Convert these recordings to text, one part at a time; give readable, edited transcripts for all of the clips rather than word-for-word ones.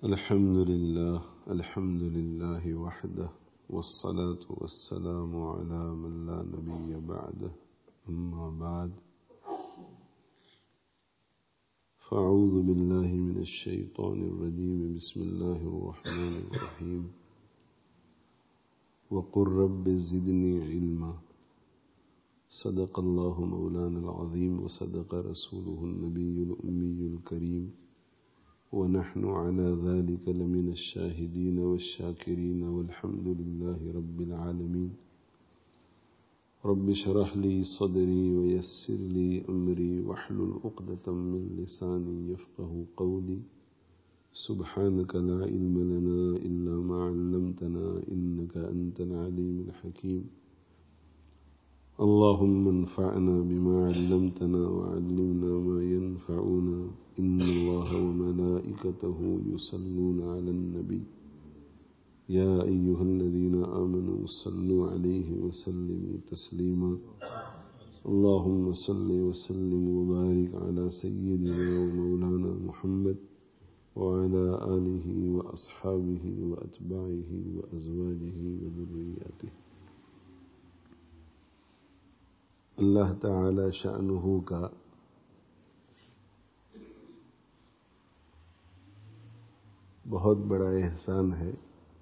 الحمد لله وحده والصلاة والسلام على من لا نبي بعده أما بعد فأعوذ بالله من الشيطان الرجيم بسم الله الرحمن الرحيم وقل رب زدني علما صدق الله مولانا العظيم وصدق رسوله النبي الأمي الكريم ونحن على ذلك لمن الشاهدين والشاكرين والحمد لله رب العالمين رب اشرح لي صدري ويسر لي أمري واحلل عقدة من لساني يفقه قولي سبحانك لا علم لنا إلا ما علمتنا إنك أنت العليم الحكيم اللهم انفعنا بما علمتنا وعلمنا ما ينفعنا إن الله وملائكته يصلون على النبي يا أيها الذين آمنوا صلوا عليه وسلموا تسليما اللهم صل وسلم وبارك على سيدنا ومولانا محمد وعلى آله وأصحابه وأتباعه وأزواجه وذرياته. اللہ تعالی شأنہ کا بہت بڑا احسان ہے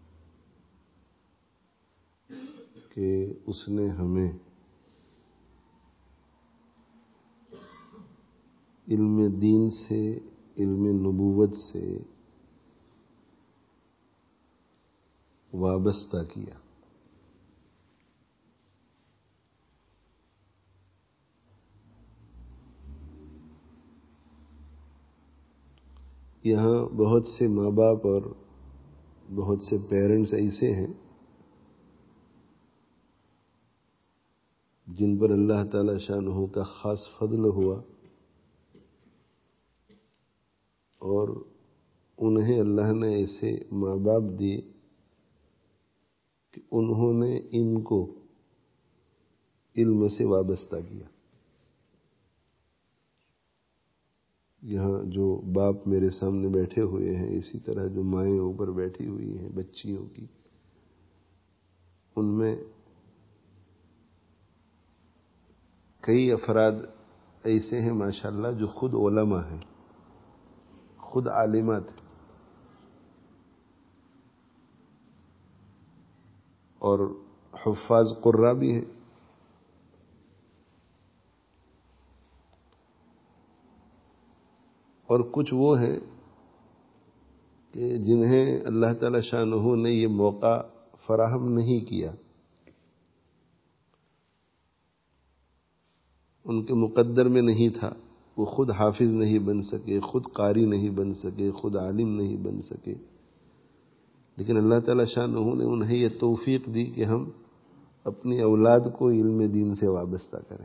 کہ اس نے ہمیں علم دین سے، علم نبوت سے وابستہ کیا. یہاں بہت سے ماں باپ اور بہت سے پیرنٹس ایسے ہیں جن پر اللہ تعالی شانہ کا خاص فضل ہوا اور انہیں اللہ نے ایسے ماں باپ دیے کہ انہوں نے ان کو علم سے وابستہ کیا. یہاں جو باپ میرے سامنے بیٹھے ہوئے ہیں، اسی طرح جو مائیں اوپر بیٹھی ہوئی ہیں بچیوں کی، ان میں کئی افراد ایسے ہیں ماشاءاللہ جو خود علماء ہیں، خود عالمات ہیں، اور حفاظ قراء بھی ہیں. اور کچھ وہ ہیں کہ جنہیں اللہ تعالی شانہ نے یہ موقع فراہم نہیں کیا، ان کے مقدر میں نہیں تھا، وہ خود حافظ نہیں بن سکے، خود قاری نہیں بن سکے، خود عالم نہیں بن سکے، لیکن اللہ تعالی شانہ نے انہیں یہ توفیق دی کہ ہم اپنی اولاد کو علم دین سے وابستہ کریں.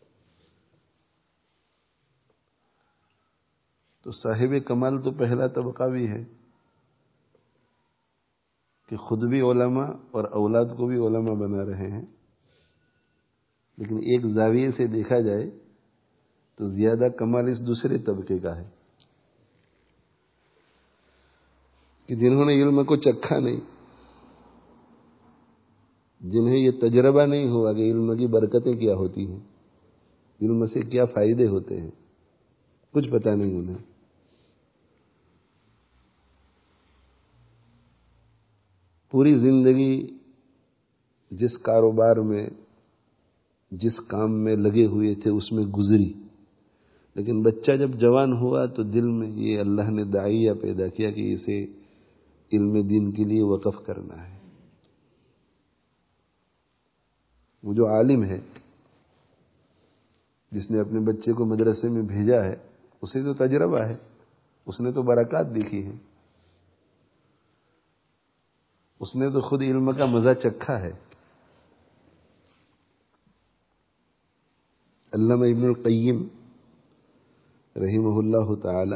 تو صاحب کمال تو پہلا طبقہ بھی ہے کہ خود بھی علماء اور اولاد کو بھی علماء بنا رہے ہیں، لیکن ایک زاویے سے دیکھا جائے تو زیادہ کمال اس دوسرے طبقے کا ہے کہ جنہوں نے علم کو چکھا نہیں، جنہیں یہ تجربہ نہیں ہوا کہ علم کی برکتیں کیا ہوتی ہیں، علم سے کیا فائدے ہوتے ہیں، کچھ پتہ نہیں انہیں. پوری زندگی جس کاروبار میں، جس کام میں لگے ہوئے تھے اس میں گزری، لیکن بچہ جب جوان ہوا تو دل میں یہ اللہ نے داعیہ پیدا کیا کہ اسے علم دین کے لیے وقف کرنا ہے. وہ جو عالم ہے جس نے اپنے بچے کو مدرسے میں بھیجا ہے، اسے تو تجربہ ہے، اس نے تو برکات دیکھی ہیں، اس نے تو خود علم کا مزہ چکھا ہے. علامہ ابن القیم رحمہ اللہ تعالی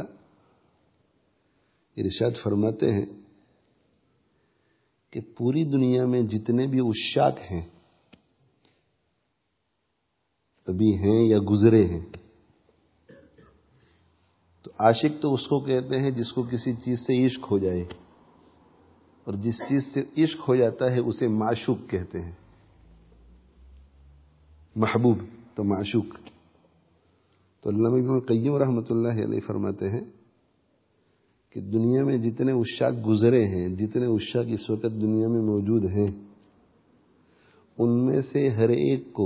ارشاد فرماتے ہیں کہ پوری دنیا میں جتنے بھی عشاق ہیں، ابھی ہیں یا گزرے ہیں، تو عاشق تو اس کو کہتے ہیں جس کو کسی چیز سے عشق ہو جائے، اور جس چیز سے عشق ہو جاتا ہے اسے معشوق کہتے ہیں. محبوب تو معشوق. تو علامہ ابن القیم رحمۃ اللہ علیہ فرماتے ہیں کہ دنیا میں جتنے عشاق گزرے ہیں، جتنے عشاق اس وقت دنیا میں موجود ہیں، ان میں سے ہر ایک کو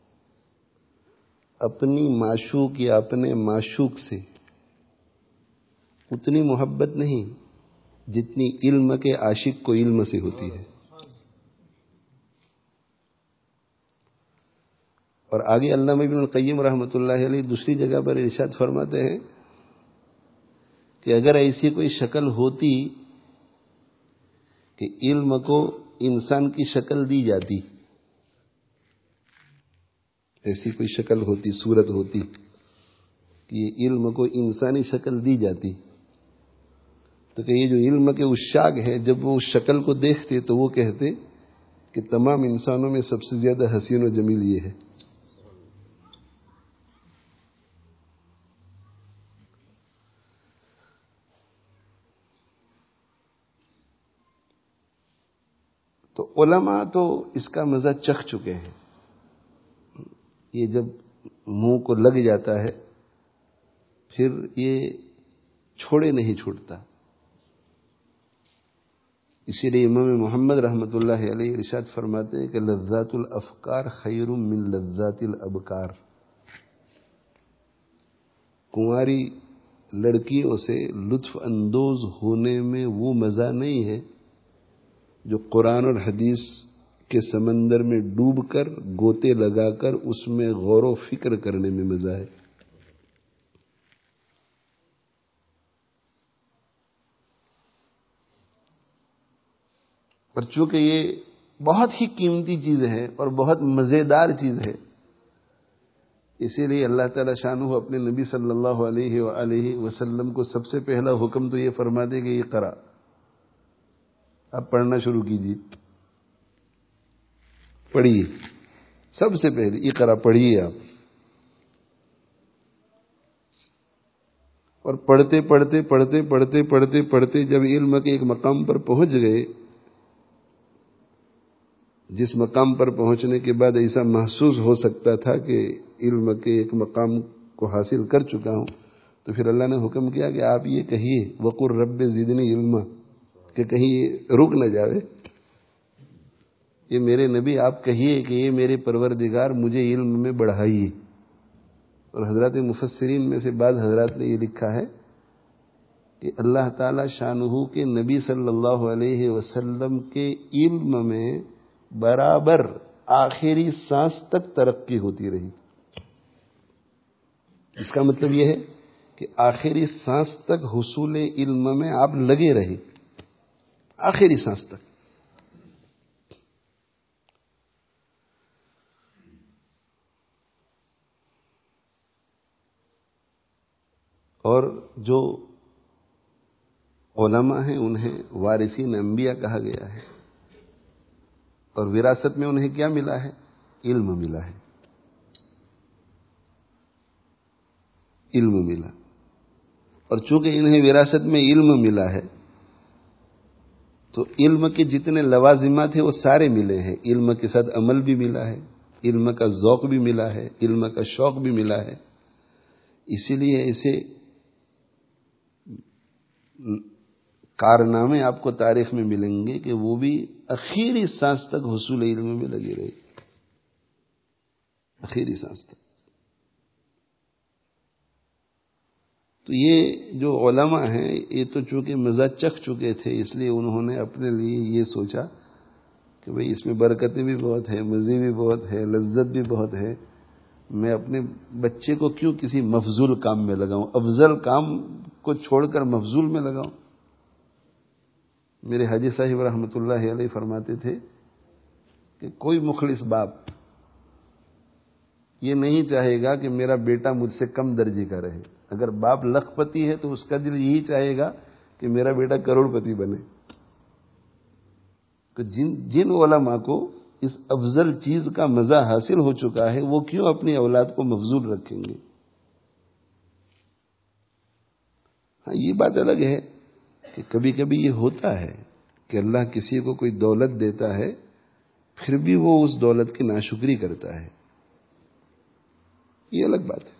اپنی معشوق یا اپنے معشوق سے اتنی محبت نہیں جتنی علم کے عاشق کو علم سے ہوتی ہے. اور آگے علامہ ابن القیم رحمۃ اللہ علیہ دوسری جگہ پر ارشاد فرماتے ہیں کہ اگر ایسی کوئی شکل ہوتی کہ علم کو انسان کی شکل دی جاتی، ایسی کوئی شکل ہوتی، صورت ہوتی کہ یہ علم کو انسانی شکل دی جاتی، تو کہ یہ جو علم کے عشاق ہیں جب وہ اس شکل کو دیکھتے تو وہ کہتے کہ تمام انسانوں میں سب سے زیادہ حسین و جمیل یہ ہے. تو علماء تو اس کا مزہ چکھ چکے ہیں. یہ جب منہ کو لگ جاتا ہے پھر یہ چھوڑے نہیں چھوڑتا. اسی لیے امام محمد رحمۃ اللہ علیہ ارشاد فرماتے ہیں کہ لذات الافکار خیر من لذات الابکار. کنواری لڑکیوں سے لطف اندوز ہونے میں وہ مزہ نہیں ہے جو قرآن اور حدیث کے سمندر میں ڈوب کر گوتے لگا کر اس میں غور و فکر کرنے میں مزہ ہے. اور چونکہ یہ بہت ہی قیمتی چیز ہے اور بہت مزیدار چیز ہے، اسی لیے اللہ تعالی شانہ اپنے نبی صلی اللہ علیہ وآلہ وسلم کو سب سے پہلا حکم تو یہ فرما دے کہ یہ قرأ، اب پڑھنا شروع کیجیے، پڑھیے. سب سے پہلے اقرا پڑھیے آپ. اور پڑھتے پڑھتے پڑھتے پڑھتے پڑھتے پڑھتے جب علم کے ایک مقام پر پہنچ گئے، جس مقام پر پہنچنے کے بعد ایسا محسوس ہو سکتا تھا کہ علم کے ایک مقام کو حاصل کر چکا ہوں، تو پھر اللہ نے حکم کیا کہ آپ یہ کہیے وقر رب زدنی علما، کہ کہیں یہ رک نہ جاوے. یہ میرے نبی آپ کہیے کہ یہ میرے پروردگار مجھے علم میں بڑھائیے. اور حضرات مفسرین میں سے بعض حضرات نے یہ لکھا ہے کہ اللہ تعالی شانہ کے نبی صلی اللہ علیہ وسلم کے علم میں برابر آخری سانس تک ترقی ہوتی رہی. اس کا مطلب یہ ہے کہ آخری سانس تک حصول علم میں آپ لگے رہے، آخری سانس تک. اور جو علماء ہیں انہیں وارثین انبیاء کہا گیا ہے، اور وراثت میں انہیں کیا ملا ہے؟ علم ملا ہے. علم ملا. اور چونکہ انہیں وراثت میں علم ملا ہے تو علم کے جتنے لوازمات ہیں وہ سارے ملے ہیں. علم کے ساتھ عمل بھی ملا ہے، علم کا ذوق بھی ملا ہے، علم کا شوق بھی ملا ہے. اسی لیے ایسے کارنامے آپ کو تاریخ میں ملیں گے کہ وہ بھی آخری سانس تک حصول علم میں لگے رہے، آخری سانس تک. تو یہ جو علماء ہیں یہ تو چونکہ مزہ چکھ چکے تھے، اس لیے انہوں نے اپنے لیے یہ سوچا کہ بھئی اس میں برکتیں بھی بہت ہے، مزے بھی بہت ہے، لذت بھی بہت ہے، میں اپنے بچے کو کیوں کسی مفضول کام میں لگاؤں، افضل کام کو چھوڑ کر مفضول میں لگاؤں. میرے حاجی صاحب رحمۃ اللہ علیہ فرماتے تھے کہ کوئی مخلص باپ یہ نہیں چاہے گا کہ میرا بیٹا مجھ سے کم درجے کا رہے. اگر باپ لکھ پتی ہے تو اس کا دل یہی چاہے گا کہ میرا بیٹا کروڑ پتی بنے. کہ جن علماء کو اس افضل چیز کا مزہ حاصل ہو چکا ہے وہ کیوں اپنی اولاد کو مفضول رکھیں گے. ہاں یہ بات الگ ہے کہ کبھی کبھی یہ ہوتا ہے کہ اللہ کسی کو کوئی دولت دیتا ہے پھر بھی وہ اس دولت کی ناشکری کرتا ہے، یہ الگ بات ہے۔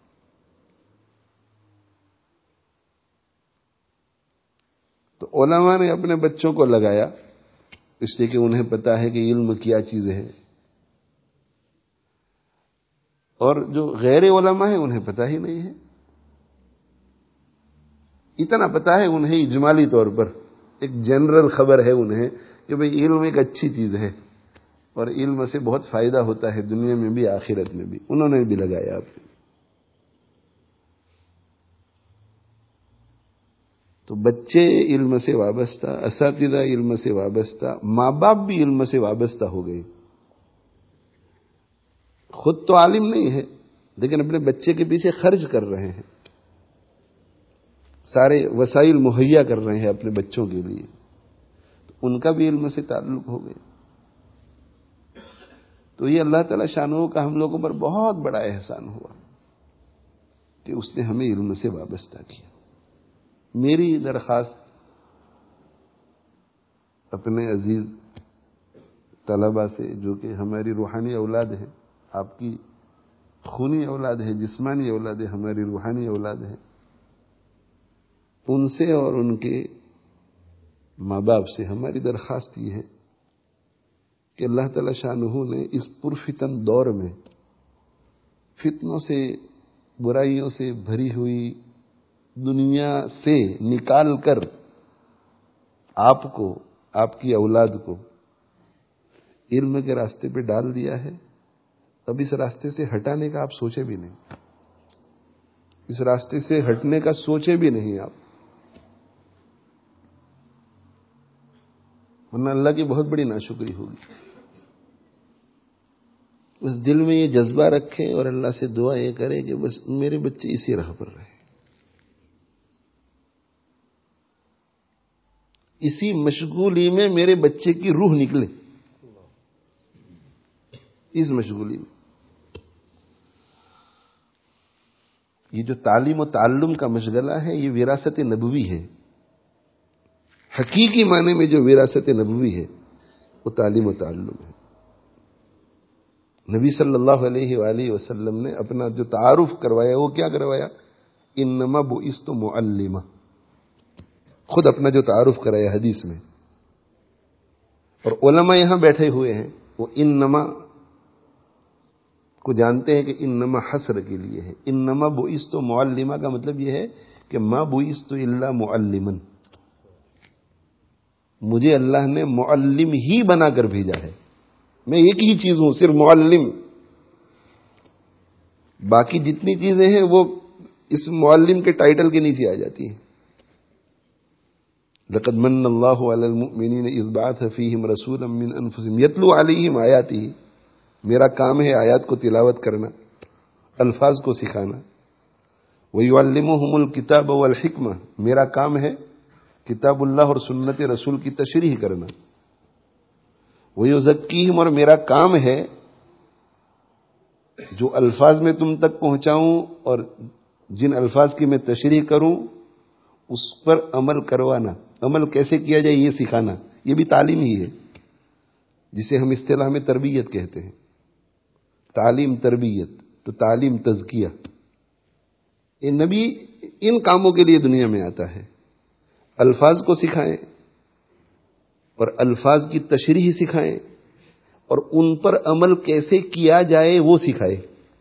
تو علماء نے اپنے بچوں کو لگایا اس لیے کہ انہیں پتا ہے کہ علم کیا چیز ہے، اور جو غیر علماء ہیں انہیں پتا ہی نہیں ہے۔ اتنا پتا ہے انہیں اجمالی طور پر، ایک جنرل خبر ہے انہیں کہ بھئی علم ایک اچھی چیز ہے اور علم سے بہت فائدہ ہوتا ہے دنیا میں بھی آخرت میں بھی، انہوں نے بھی لگایا آپ نے۔ تو بچے علم سے وابستہ، اساتذہ علم سے وابستہ، ماں باپ بھی علم سے وابستہ ہو گئے۔ خود تو عالم نہیں ہے لیکن اپنے بچے کے پیچھے خرچ کر رہے ہیں، سارے وسائل مہیا کر رہے ہیں اپنے بچوں کے لیے، تو ان کا بھی علم سے تعلق ہو گیا۔ تو یہ اللہ تعالی شانہ کا ہم لوگوں پر بہت بڑا احسان ہوا کہ اس نے ہمیں علم سے وابستہ کیا۔ میری درخواست اپنے عزیز طلباء سے جو کہ ہماری روحانی اولاد ہے، آپ کی خونی اولاد ہے، جسمانی اولاد ہے، ہماری روحانی اولاد ہے، ان سے اور ان کے ماں باپ سے ہماری درخواست یہ ہے کہ اللہ تعالی شانہ نے اس پرفتن دور میں فتنوں سے، برائیوں سے بھری ہوئی دنیا سے نکال کر آپ کو، آپ کی اولاد کو علم کے راستے پہ ڈال دیا ہے۔ اب اس راستے سے ہٹانے کا آپ سوچے بھی نہیں، اس راستے سے ہٹنے کا سوچے بھی نہیں آپ، ورنہ اللہ کی بہت بڑی ناشکری ہوگی۔ اس دل میں یہ جذبہ رکھیں اور اللہ سے دعا یہ کریں کہ بس میرے بچے اسی راہ پر رہیں، اسی مشغولی میں میرے بچے کی روح نکلے، اس مشغولی میں۔ یہ جو تعلیم و تعلم کا مشغلہ ہے یہ وراثت نبوی ہے، حقیقی معنی میں جو وراثت نبوی ہے وہ تعلیم و تعلم ہے۔ نبی صلی اللہ علیہ وآلہ وسلم نے اپنا جو تعارف کروایا وہ کیا کروایا؟ انما بعثت معلما، خود اپنا جو تعارف کرایا حدیث میں۔ اور علماء یہاں بیٹھے ہوئے ہیں، وہ انما کو جانتے ہیں کہ انما حسر کے لیے ہے۔ انما بعثت معلما کا مطلب یہ ہے کہ ما بعثت الا معلما، مجھے اللہ نے معلم ہی بنا کر بھیجا ہے، میں ایک ہی چیز ہوں، صرف معلم، باقی جتنی چیزیں ہیں وہ اس معلم کے ٹائٹل کے نیچے آ جاتی ہیں۔ لقد من اللہ علی المؤمنین اذ بعث فیہم رسولا من انفسہم یتلو علیہم آیاتہ، میرا کام ہے آیات کو تلاوت کرنا، الفاظ کو سکھانا۔ ویعلمہم الکتاب والحکمہ، میرا کام ہے کتاب اللہ اور سنت رسول کی تشریح کرنا۔ وَيُزَكِّيهِمْ، اور میرا کام ہے جو الفاظ میں تم تک پہنچاؤں اور جن الفاظ کی میں تشریح کروں اس پر عمل کروانا، عمل کیسے کیا جائے یہ سکھانا، یہ بھی تعلیم ہی ہے، جسے ہم اصطلاح میں تربیت کہتے ہیں۔ تعلیم تربیت، تو تعلیم تزکیہ، یہ نبی ان کاموں کے لیے دنیا میں آتا ہے، الفاظ کو سکھائیں اور الفاظ کی تشریح سکھائیں اور ان پر عمل کیسے کیا جائے وہ سکھائے۔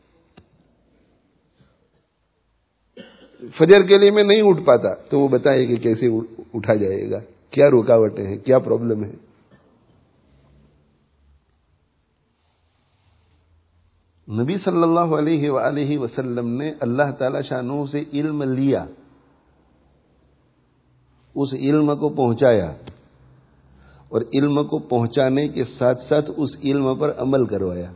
فجر کے لیے میں نہیں اٹھ پاتا تو وہ بتائے کہ کیسے اٹھا جائے گا، کیا رکاوٹیں ہیں، کیا پرابلم ہے۔ نبی صلی اللہ علیہ وآلہ وسلم نے اللہ تعالی شانہ سے علم لیا، اس علم کو پہنچایا اور علم کو پہنچانے کے ساتھ ساتھ اس علم پر عمل کروایا۔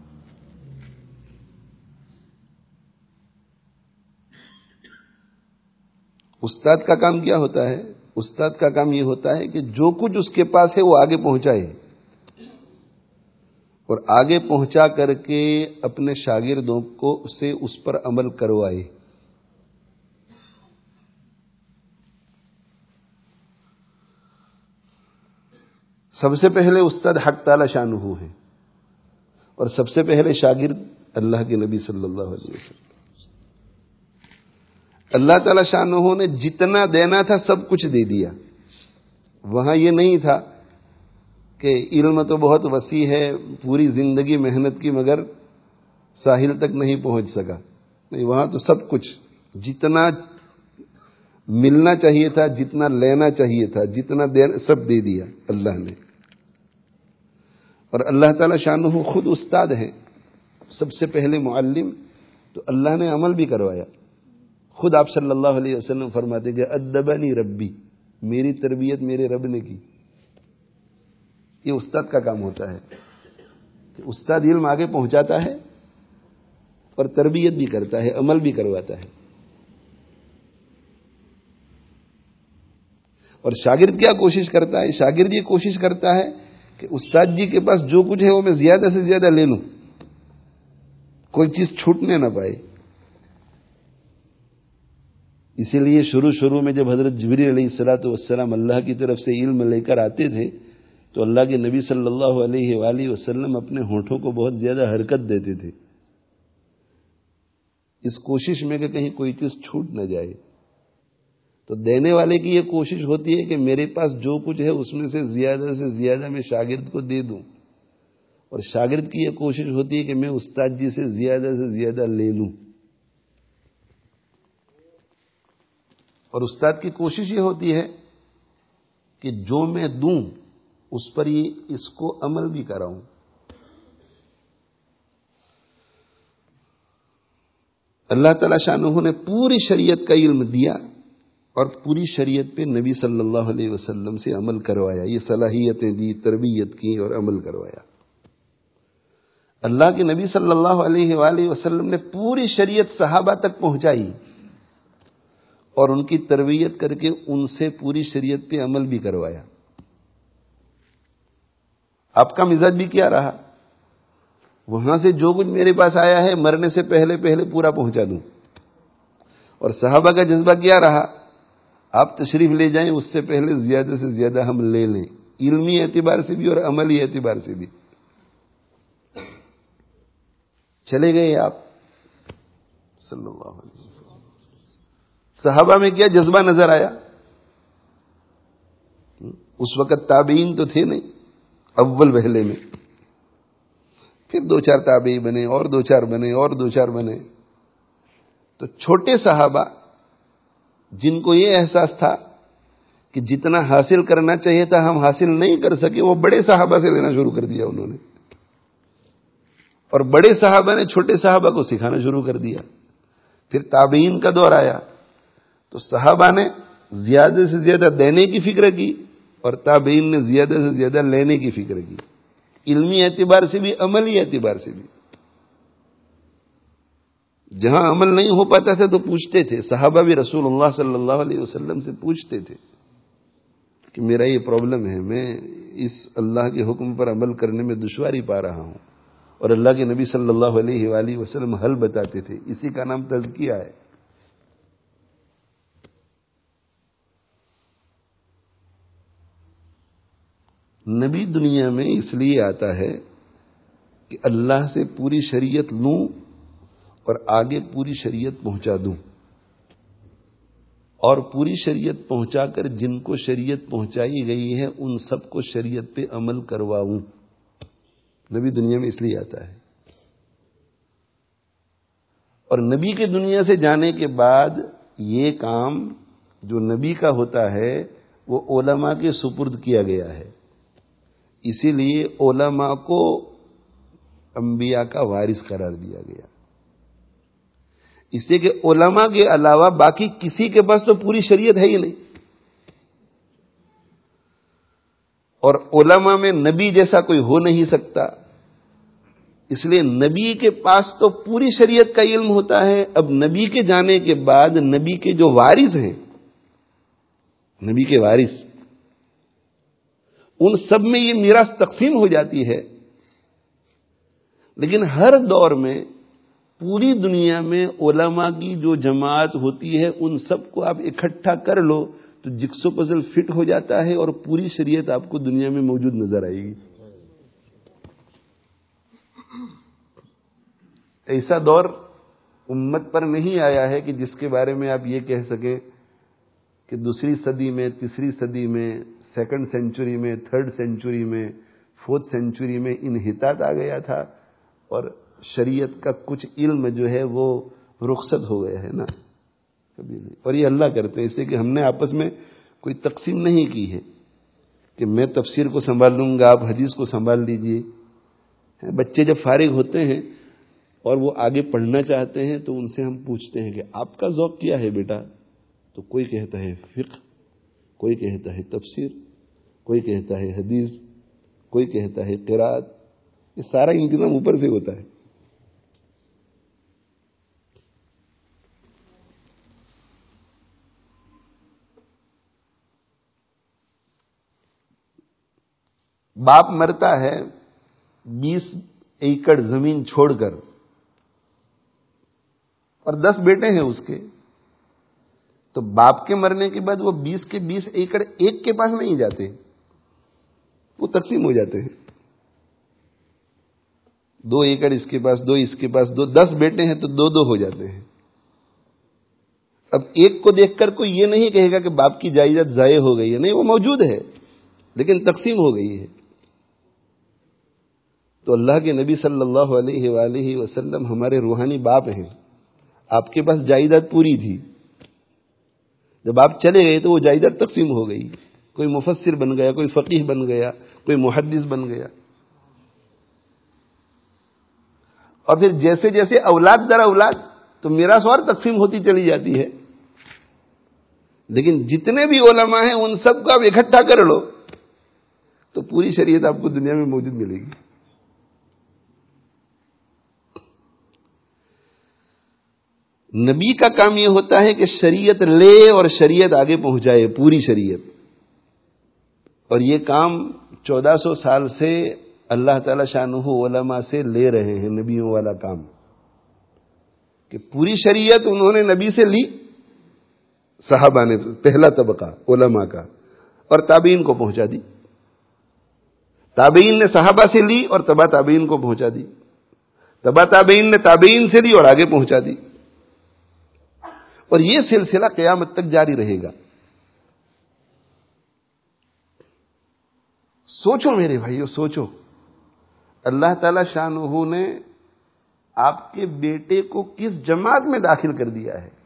استاد کا کام کیا ہوتا ہے؟ استاد کا کام یہ ہوتا ہے کہ جو کچھ اس کے پاس ہے وہ آگے پہنچائے اور آگے پہنچا کر کے اپنے شاگردوں کو سے اس پر عمل کروائے۔ سب سے پہلے استاد حق تعالی شانہ ہیں، اور سب سے پہلے شاگرد اللہ کے نبی صلی اللہ علیہ وسلم۔ اللہ تعالی شانہ نے جتنا دینا تھا سب کچھ دے دیا۔ وہاں یہ نہیں تھا کہ علم تو بہت وسیع ہے، پوری زندگی محنت کی مگر ساحل تک نہیں پہنچ سکا، نہیں، وہاں تو سب کچھ، جتنا ملنا چاہیے تھا، جتنا لینا چاہیے تھا، جتنا سب دے دیا اللہ نے۔ اور اللہ تعالی شانہ خود استاد ہیں، سب سے پہلے معلم، تو اللہ نے عمل بھی کروایا۔ خود آپ صلی اللہ علیہ وسلم فرماتے کہ ادبنی ربی، میری تربیت میرے رب نے کی۔ یہ استاد کا کام ہوتا ہے کہ استاد علم آگے پہنچاتا ہے اور تربیت بھی کرتا ہے، عمل بھی کرواتا ہے۔ اور شاگرد کیا کوشش کرتا ہے؟ شاگرد یہ کوشش کرتا ہے کہ استاد جی کے پاس جو کچھ ہے وہ میں زیادہ سے زیادہ لے لوں، کوئی چیز چھوٹنے نہ پائے۔ اسی لیے شروع میں جب حضرت جبریل علیہ السلام اللہ کی طرف سے علم لے کر آتے تھے تو اللہ کے نبی صلی اللہ علیہ وآلہ وسلم اپنے ہونٹوں کو بہت زیادہ حرکت دیتے تھے، اس کوشش میں کہ کہیں کوئی چیز چھوٹ نہ جائے۔ تو دینے والے کی یہ کوشش ہوتی ہے کہ میرے پاس جو کچھ ہے اس میں سے زیادہ میں شاگرد کو دے دوں، اور شاگرد کی یہ کوشش ہوتی ہے کہ میں استاد جی سے زیادہ لے لوں۔ اور استاد کی کوشش یہ ہوتی ہے کہ جو میں دوں اس پر اس کو عمل بھی کراؤں۔ اللہ تعالی شانہ نے پوری شریعت کا علم دیا اور پوری شریعت پہ نبی صلی اللہ علیہ وسلم سے عمل کروایا، یہ صلاحیتیں دی، تربیت کی اور عمل کروایا۔ اللہ کے نبی صلی اللہ علیہ وآلہ وسلم نے پوری شریعت صحابہ تک پہنچائی اور ان کی تربیت کر کے ان سے پوری شریعت پہ عمل بھی کروایا۔ آپ کا مزاج بھی کیا رہا؟ وہاں سے جو کچھ میرے پاس آیا ہے مرنے سے پہلے پورا پہنچا دوں۔ اور صحابہ کا جذبہ کیا رہا؟ آپ تشریف لے جائیں اس سے پہلے زیادہ سے زیادہ ہم لے لیں، علمی اعتبار سے بھی اور عملی اعتبار سے بھی۔ چلے گئے آپ صلی اللہ علیہ وسلم، صحابہ میں کیا جذبہ نظر آیا؟ اس وقت تابعین تو تھے نہیں اول وہلے میں، پھر 2-4 تابعی بنے اور 2-4 بنے اور 2-4 بنے، تو چھوٹے صحابہ جن کو یہ احساس تھا کہ جتنا حاصل کرنا چاہیے تھا ہم حاصل نہیں کر سکے، وہ بڑے صحابہ سے لینا شروع کر دیا انہوں نے، اور بڑے صحابہ نے چھوٹے صحابہ کو سکھانا شروع کر دیا۔ پھر تابعین کا دور آیا تو صحابہ نے زیادہ سے زیادہ دینے کی فکر کی اور تابعین نے زیادہ سے زیادہ لینے کی فکر کی، علمی اعتبار سے بھی عملی اعتبار سے بھی۔ جہاں عمل نہیں ہو پاتا تھا تو پوچھتے تھے، صحابہ بھی رسول اللہ صلی اللہ علیہ وسلم سے پوچھتے تھے کہ میرا یہ پرابلم ہے، میں اس اللہ کے حکم پر عمل کرنے میں دشواری پا رہا ہوں، اور اللہ کے نبی صلی اللہ علیہ وآلہ وسلم حل بتاتے تھے۔ اسی کا نام تزکیہ ہے۔ نبی دنیا میں اس لیے آتا ہے کہ اللہ سے پوری شریعت لوں اور آگے پوری شریعت پہنچا دوں، اور پوری شریعت پہنچا کر جن کو شریعت پہنچائی گئی ہے ان سب کو شریعت پہ عمل کرواؤں۔ نبی دنیا میں اس لیے آتا ہے، اور نبی کے دنیا سے جانے کے بعد یہ کام جو نبی کا ہوتا ہے وہ علماء کے سپرد کیا گیا ہے۔ اسی لیے علماء کو انبیاء کا وارث قرار دیا گیا، اس لیے کہ علماء کے علاوہ باقی کسی کے پاس تو پوری شریعت ہے ہی نہیں، اور علماء میں نبی جیسا کوئی ہو نہیں سکتا، اس لیے نبی کے پاس تو پوری شریعت کا علم ہوتا ہے۔ اب نبی کے جانے کے بعد نبی کے جو وارث ہیں، نبی کے وارث، ان سب میں یہ میراث تقسیم ہو جاتی ہے۔ لیکن ہر دور میں پوری دنیا میں علماء کی جو جماعت ہوتی ہے ان سب کو آپ اکٹھا کر لو تو جگسو پزل فٹ ہو جاتا ہے اور پوری شریعت آپ کو دنیا میں موجود نظر آئے گی. ایسا دور امت پر نہیں آیا ہے کہ جس کے بارے میں آپ یہ کہہ سکیں کہ دوسری صدی میں، تیسری صدی میں، سیکنڈ سینچری میں، تھرڈ سینچری میں، فورتھ سینچری میں انحطاط آ گیا تھا اور شریعت کا کچھ علم جو ہے وہ رخصت ہو گیا ہے نا، کبھی نہیں. اور یہ اللہ کرتے ہیں، اس لیے کہ ہم نے آپس میں کوئی تقسیم نہیں کی ہے کہ میں تفسیر کو سنبھال لوں گا، آپ حدیث کو سنبھال لیجئے. بچے جب فارغ ہوتے ہیں اور وہ آگے پڑھنا چاہتے ہیں تو ان سے ہم پوچھتے ہیں کہ آپ کا ذوق کیا ہے بیٹا؟ تو کوئی کہتا ہے فقہ، کوئی کہتا ہے تفسیر، کوئی کہتا ہے حدیث، کوئی کہتا ہے قرات. یہ سارا انتظام اوپر سے ہوتا ہے. باپ مرتا ہے 20 ایکڑ زمین چھوڑ کر اور 10 بیٹے ہیں اس کے، تو باپ کے مرنے کے بعد وہ 20 کے 20 ایکڑ ایک کے پاس نہیں جاتے، وہ تقسیم ہو جاتے ہیں. 2 ایکڑ اس کے پاس، 2 اس کے پاس، 10 بیٹے ہیں تو 2 ہو جاتے ہیں. اب ایک کو دیکھ کر کوئی یہ نہیں کہے گا کہ باپ کی جائیداد ضائع ہو گئی ہے، نہیں، وہ موجود ہے لیکن تقسیم ہو گئی ہے. تو اللہ کے نبی صلی اللہ علیہ وآلہ وسلم ہمارے روحانی باپ ہیں. آپ کے پاس جائیداد پوری تھی، جب آپ چلے گئے تو وہ جائیداد تقسیم ہو گئی. کوئی مفسر بن گیا، کوئی فقیہ بن گیا، کوئی محدث بن گیا. اور پھر جیسے جیسے اولاد در اولاد تو میراث اور تقسیم ہوتی چلی جاتی ہے. لیکن جتنے بھی علماء ہیں ان سب کو آپ اکٹھا کر لو تو پوری شریعت آپ کو دنیا میں موجود ملے گی. نبی کا کام یہ ہوتا ہے کہ شریعت لے اور شریعت آگے پہنچائے، پوری شریعت. اور یہ کام 1400 سال سے اللہ تعالی شانہ علماء سے لے رہے ہیں، نبیوں والا کام، کہ پوری شریعت انہوں نے نبی سے لی، صحابہ نے پہلا طبقہ علماء کا، اور تابعین کو پہنچا دی. تابعین نے صحابہ سے لی اور تبع تابعین کو پہنچا دی. تبع تابعین نے تابعین سے لی اور آگے پہنچا دی. اور یہ سلسلہ قیامت تک جاری رہے گا. سوچو میرے بھائیو، سوچو، اللہ تعالی شانہ نے آپ کے بیٹے کو کس جماعت میں داخل کر دیا ہے،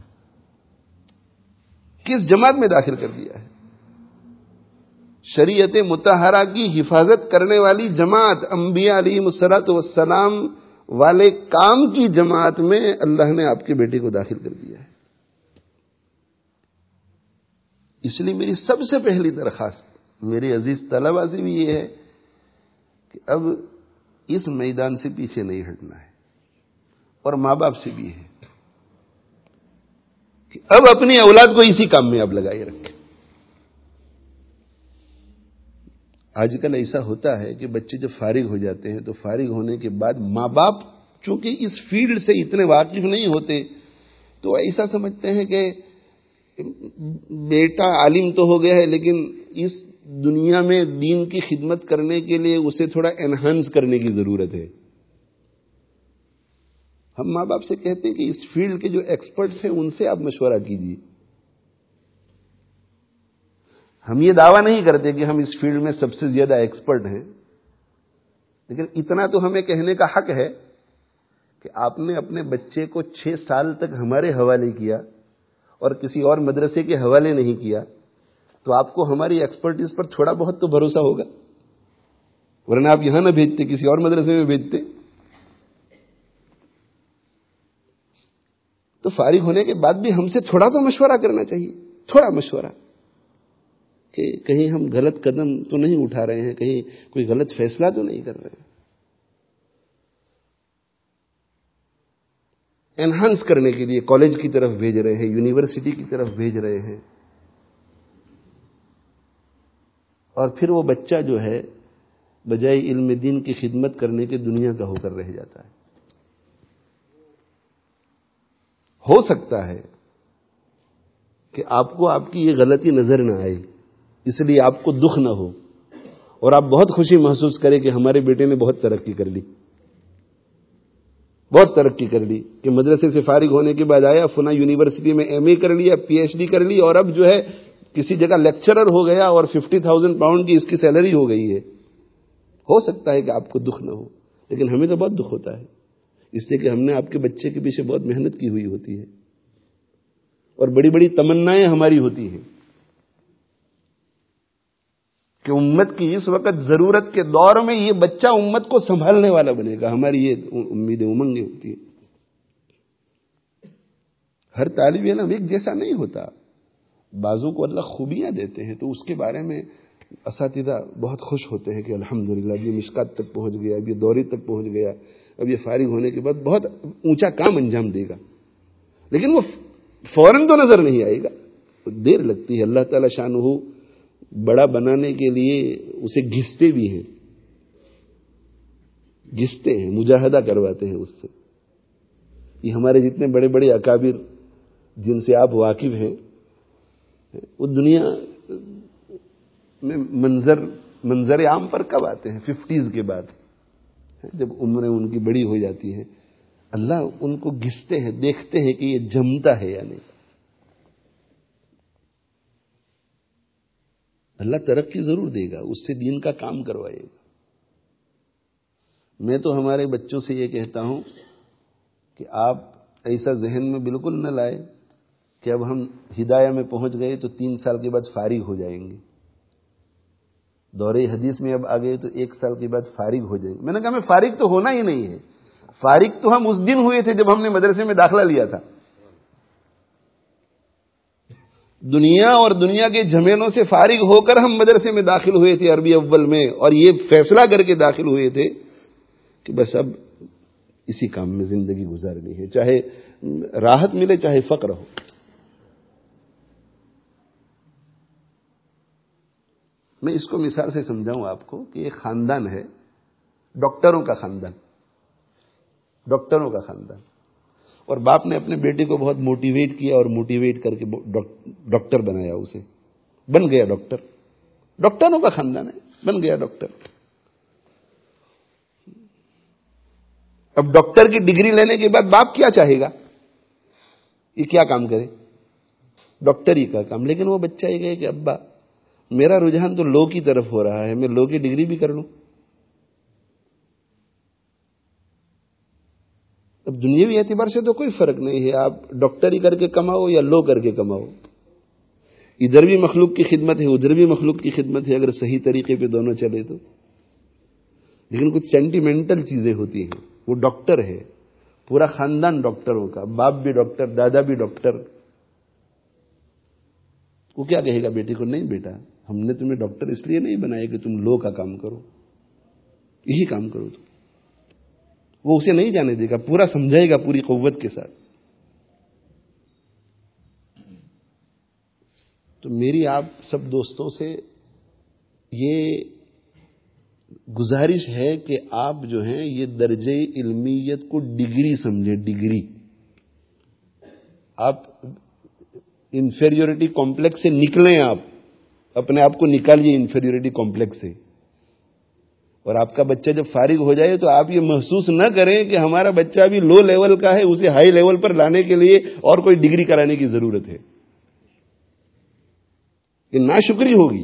کس جماعت میں داخل کر دیا ہے؟ شریعت مطہرہ کی حفاظت کرنے والی جماعت، انبیاء علیہم الصلوۃ والسلام والے کام کی جماعت میں اللہ نے آپ کے بیٹے کو داخل کر دیا ہے. اس لیے میری سب سے پہلی درخواست میرے عزیز طلباء سے بھی یہ ہے کہ اب اس میدان سے پیچھے نہیں ہٹنا ہے، اور ماں باپ سے بھی ہے کہ اب اپنی اولاد کو اسی کام میں آپ لگائے رکھیں. آج کل ایسا ہوتا ہے کہ بچے جب فارغ ہو جاتے ہیں تو فارغ ہونے کے بعد ماں باپ چونکہ اس فیلڈ سے اتنے واقف نہیں ہوتے تو ایسا سمجھتے ہیں کہ بیٹا عالم تو ہو گیا ہے لیکن اس دنیا میں دین کی خدمت کرنے کے لیے اسے تھوڑا انہانس کرنے کی ضرورت ہے. ہم ماں باپ سے کہتے ہیں کہ اس فیلڈ کے جو ایکسپرٹس ہیں ان سے آپ مشورہ کیجیے. ہم یہ دعویٰ نہیں کرتے کہ ہم اس فیلڈ میں سب سے زیادہ ایکسپرٹ ہیں، لیکن اتنا تو ہمیں کہنے کا حق ہے کہ آپ نے اپنے بچے کو 6 سال تک ہمارے حوالے کیا اور کسی اور مدرسے کے حوالے نہیں کیا تو آپ کو ہماری ایکسپرٹیز پر تھوڑا بہت تو بھروسہ ہوگا، ورنہ آپ یہاں نہ بھیجتے، کسی اور مدرسے میں بھیجتے. تو فارغ ہونے کے بعد بھی ہم سے تھوڑا تو مشورہ کرنا چاہیے، تھوڑا مشورہ، کہ کہیں ہم غلط قدم تو نہیں اٹھا رہے ہیں، کہیں کوئی غلط فیصلہ تو نہیں کر رہے ہیں. انہانس کرنے کے لیے کالج کی طرف بھیج رہے ہیں، یونیورسٹی کی طرف بھیج رہے ہیں، اور پھر وہ بچہ جو ہے بجائے علم دین کی خدمت کرنے کے دنیا کا ہو کر رہ جاتا ہے. ہو سکتا ہے کہ آپ کو آپ کی یہ غلطی نظر نہ آئے، اس لیے آپ کو دکھ نہ ہو اور آپ بہت خوشی محسوس کریں کہ ہمارے بیٹے نے بہت ترقی کر لی، بہت ترقی کر لی، کہ مدرسے سے فارغ ہونے کے بعد آیا، فلاں یونیورسٹی میں ایم اے کر لیا، پی ایچ ڈی کر لی، اور اب جو ہے کسی جگہ لیکچرر ہو گیا اور 50,000 پاؤنڈ کی اس کی سیلری ہو گئی ہے۔ ہو سکتا ہے کہ آپ کو دکھ نہ ہو، لیکن ہمیں تو بہت دکھ ہوتا ہے، اس لیے کہ ہم نے آپ کے بچے کے پیچھے بہت محنت کی ہوئی ہوتی ہے اور بڑی بڑی تمنائیں ہماری ہوتی ہیں کہ امت کی اس وقت ضرورت کے دور میں یہ بچہ امت کو سنبھالنے والا بنے گا، ہماری یہ امیدیں امنگیں ہوتی ہیں۔ ہر طالب علم ایک جیسا نہیں ہوتا، بعضوں کو اللہ خوبیاں دیتے ہیں تو اس کے بارے میں اساتذہ بہت خوش ہوتے ہیں کہ الحمدللہ اب یہ مشکات تک پہنچ گیا، اب یہ دوری تک پہنچ گیا، اب یہ فارغ ہونے کے بعد بہت اونچا کام انجام دے گا، لیکن وہ فوراً تو نظر نہیں آئے گا، دیر لگتی ہے۔ اللہ تعالی شانہ بڑا بنانے کے لیے اسے گھستے بھی ہیں، گھستے ہیں، مجاہدہ کرواتے ہیں اس سے۔ یہ ہمارے جتنے بڑے بڑے اکابر جن سے آپ واقف ہیں، وہ دنیا میں منظر عام پر کب آتے ہیں؟ 50s کے بعد، جب عمریں ان کی بڑی ہو جاتی ہیں، اللہ ان کو گھستے ہیں، دیکھتے ہیں کہ یہ جمتا ہے یا نہیں۔ اللہ ترقی ضرور دے گا، اس سے دین کا کام کروائے گا۔ میں تو ہمارے بچوں سے یہ کہتا ہوں کہ آپ ایسا ذہن میں بالکل نہ لائے کہ اب ہم ہدایہ میں پہنچ گئے تو 3 سال کے بعد فارغ ہو جائیں گے، دورے حدیث میں اب آ گئے تو 1 سال کے بعد فارغ ہو جائیں گے۔ میں نے کہا ہمیں فارغ تو ہونا ہی نہیں ہے، فارغ تو ہم اس دن ہوئے تھے جب ہم نے مدرسے میں داخلہ لیا تھا۔ دنیا اور دنیا کے جھمیلوں سے فارغ ہو کر ہم مدرسے میں داخل ہوئے تھے عربی اول میں، اور یہ فیصلہ کر کے داخل ہوئے تھے کہ بس اب اسی کام میں زندگی گزارنی ہے، چاہے راحت ملے چاہے فقر ہو۔ میں اس کو مثال سے سمجھاؤں آپ کو کہ ایک خاندان ہے، ڈاکٹروں کا خاندان، ڈاکٹروں کا خاندان، اور باپ نے اپنے بیٹے کو بہت موٹیویٹ کیا اور موٹیویٹ کر کے ڈاکٹر بنایا، اسے بن گیا ڈاکٹر، ڈاکٹروں کا خاندان ہے، بن گیا ڈاکٹر۔ اب ڈاکٹر کی ڈگری لینے کے بعد باپ کیا چاہے گا؟ یہ کیا کام کرے؟ ڈاکٹری کا کام۔ لیکن وہ بچہ یہ کہے کہ ابا میرا رجحان تو لو کی طرف ہو رہا ہے، میں لو کی ڈگری بھی کر لوں۔ اب دنیاوی اعتبار سے تو کوئی فرق نہیں ہے، آپ ڈاکٹری کر کے کماؤ یا لو کر کے کماؤ، ادھر بھی مخلوق کی خدمت ہے ادھر بھی مخلوق کی خدمت ہے، اگر صحیح طریقے پہ دونوں چلے تو۔ لیکن کچھ سینٹیمنٹل چیزیں ہوتی ہیں۔ وہ ڈاکٹر ہے، پورا خاندان ڈاکٹروں کا، باپ بھی ڈاکٹر، دادا بھی ڈاکٹر۔ وہ کیا کہے گا بیٹے کو؟ نہیں بیٹا، ہم نے تمہیں ڈاکٹر اس لیے نہیں بنایا کہ تم لو کا کام کرو، یہی کام کرو تم۔ وہ اسے نہیں جانے دے گا، پورا سمجھائے گا پوری قوت کے ساتھ۔ تو میری آپ سب دوستوں سے یہ گزارش ہے کہ آپ جو ہیں یہ درجہ علمیت کو ڈگری سمجھیں، ڈگری۔ آپ انفیریورٹی کمپلیکس سے نکلیں، آپ اپنے آپ کو نکالیے انفیریورٹی کمپلیکس سے، اور آپ کا بچہ جب فارغ ہو جائے تو آپ یہ محسوس نہ کریں کہ ہمارا بچہ ابھی لو لیول کا ہے، اسے ہائی لیول پر لانے کے لیے اور کوئی ڈگری کرانے کی ضرورت ہے۔ یہ ناشکری ہوگی۔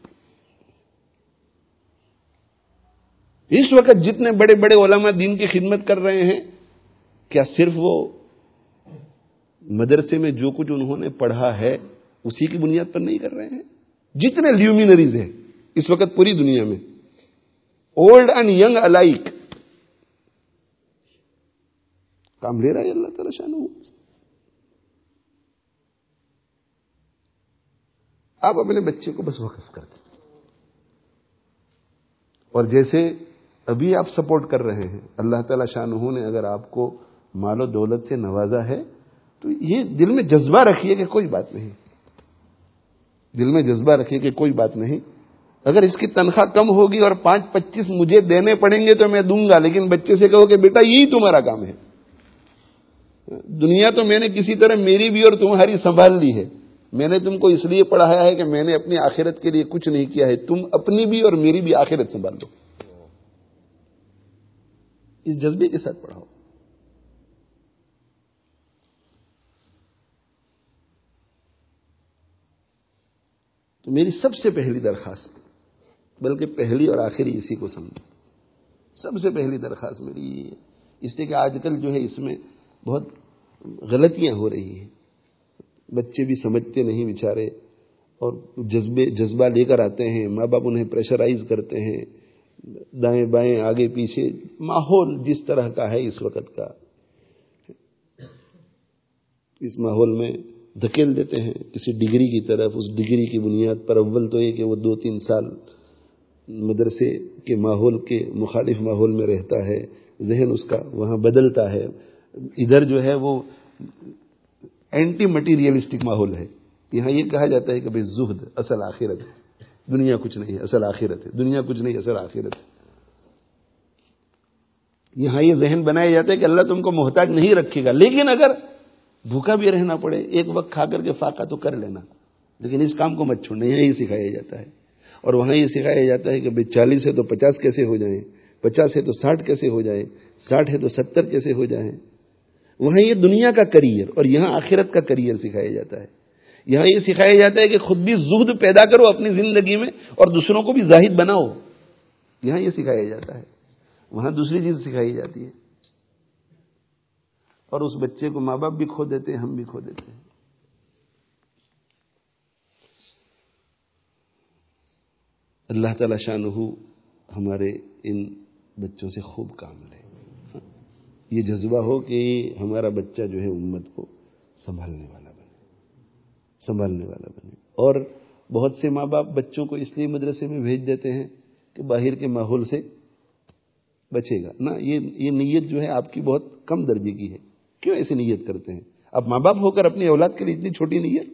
اس وقت جتنے بڑے بڑے علماء دین کی خدمت کر رہے ہیں، کیا صرف وہ مدرسے میں جو کچھ انہوں نے پڑھا ہے اسی کی بنیاد پر نہیں کر رہے ہیں؟ جتنے لیومینریز ہیں اس وقت پوری دنیا میں، اولڈ اینڈ ینگ الائک، کام لے رہا ہے اللہ تعالی شانہ۔ آپ اپنے بچے کو بس وقف کر دیں، اور جیسے ابھی آپ سپورٹ کر رہے ہیں، اللہ تعالی شانہ نے اگر آپ کو مال و دولت سے نوازا ہے تو یہ دل میں جذبہ رکھیے کہ کوئی بات نہیں، دل میں جذبہ رکھیے کہ کوئی بات نہیں، اگر اس کی تنخواہ کم ہوگی اور 5-25 مجھے دینے پڑیں گے تو میں دوں گا، لیکن بچے سے کہو کہ بیٹا یہی تمہارا کام ہے، دنیا تو میں نے کسی طرح میری بھی اور تمہاری سنبھال لی ہے، میں نے تم کو اس لیے پڑھایا ہے کہ میں نے اپنی آخرت کے لیے کچھ نہیں کیا ہے، تم اپنی بھی اور میری بھی آخرت سنبھال لو. اس جذبے کے ساتھ پڑھاؤ. تو میری سب سے پہلی درخواست، بلکہ پہلی اور آخری اسی کو سمجھو، سب سے پہلی درخواست میری یہ ہے، اس لیے کہ آج کل جو ہے اس میں بہت غلطیاں ہو رہی ہیں. بچے بھی سمجھتے نہیں بیچارے، اور جذبہ لے کر آتے ہیں، ماں باپ انہیں پریشرائز کرتے ہیں، دائیں بائیں آگے پیچھے. ماحول جس طرح کا ہے اس وقت کا، اس ماحول میں دھکیل دیتے ہیں کسی ڈگری کی طرف. اس ڈگری کی بنیاد پر اول تو یہ کہ وہ 2-3 سال مدرسے کے ماحول کے مخالف ماحول میں رہتا ہے، ذہن اس کا وہاں بدلتا ہے. ادھر جو ہے وہ اینٹی مٹیریلسٹک ماحول ہے. یہاں یہ کہا جاتا ہے کہ بھئی زہد اصل آخرت ہے، دنیا کچھ نہیں ہے اصل آخرت ہے، دنیا کچھ نہیں اصل آخرت ہے. یہاں یہ ذہن بنایا جاتا ہے کہ اللہ تم کو محتاج نہیں رکھے گا، لیکن اگر بھوکا بھی رہنا پڑے، ایک وقت کھا کر کے فاقہ تو کر لینا، لیکن اس کام کو مت چھوڑنا. یہاں یہ سکھایا جاتا ہے. اور وہاں یہ سکھایا جاتا ہے کہ بھئی 40 ہے تو 50 کیسے ہو جائیں، 50 ہے تو 60 کیسے ہو جائیں، 60 ہے تو 70 کیسے ہو جائیں. وہاں یہ دنیا کا کریئر اور یہاں آخرت کا کریئر سکھایا جاتا ہے. یہاں یہ سکھایا جاتا ہے کہ خود بھی زہد پیدا کرو اپنی زندگی میں اور دوسروں کو بھی زاہد بناؤ. یہاں یہ سکھایا جاتا ہے. وہاں دوسری چیز سکھائی جاتی ہے. اور اس بچے کو ماں باپ بھی کھو دیتے ہیں، ہم بھی کھو دیتے ہیں. اللہ تعالی شانہ ہمارے ان بچوں سے خوب کام لے. یہ جذبہ ہو کہ ہمارا بچہ جو ہے امت کو سنبھالنے والا بنے. اور بہت سے ماں باپ بچوں کو اس لیے مدرسے میں بھیج دیتے ہیں کہ باہر کے ماحول سے بچے گا. نہ، یہ نیت جو ہے آپ کی بہت کم درجے کی ہے. کیوں ایسی نیت کرتے ہیں آپ ماں باپ ہو کر اپنی اولاد کے لیے اتنی چھوٹی نیت؟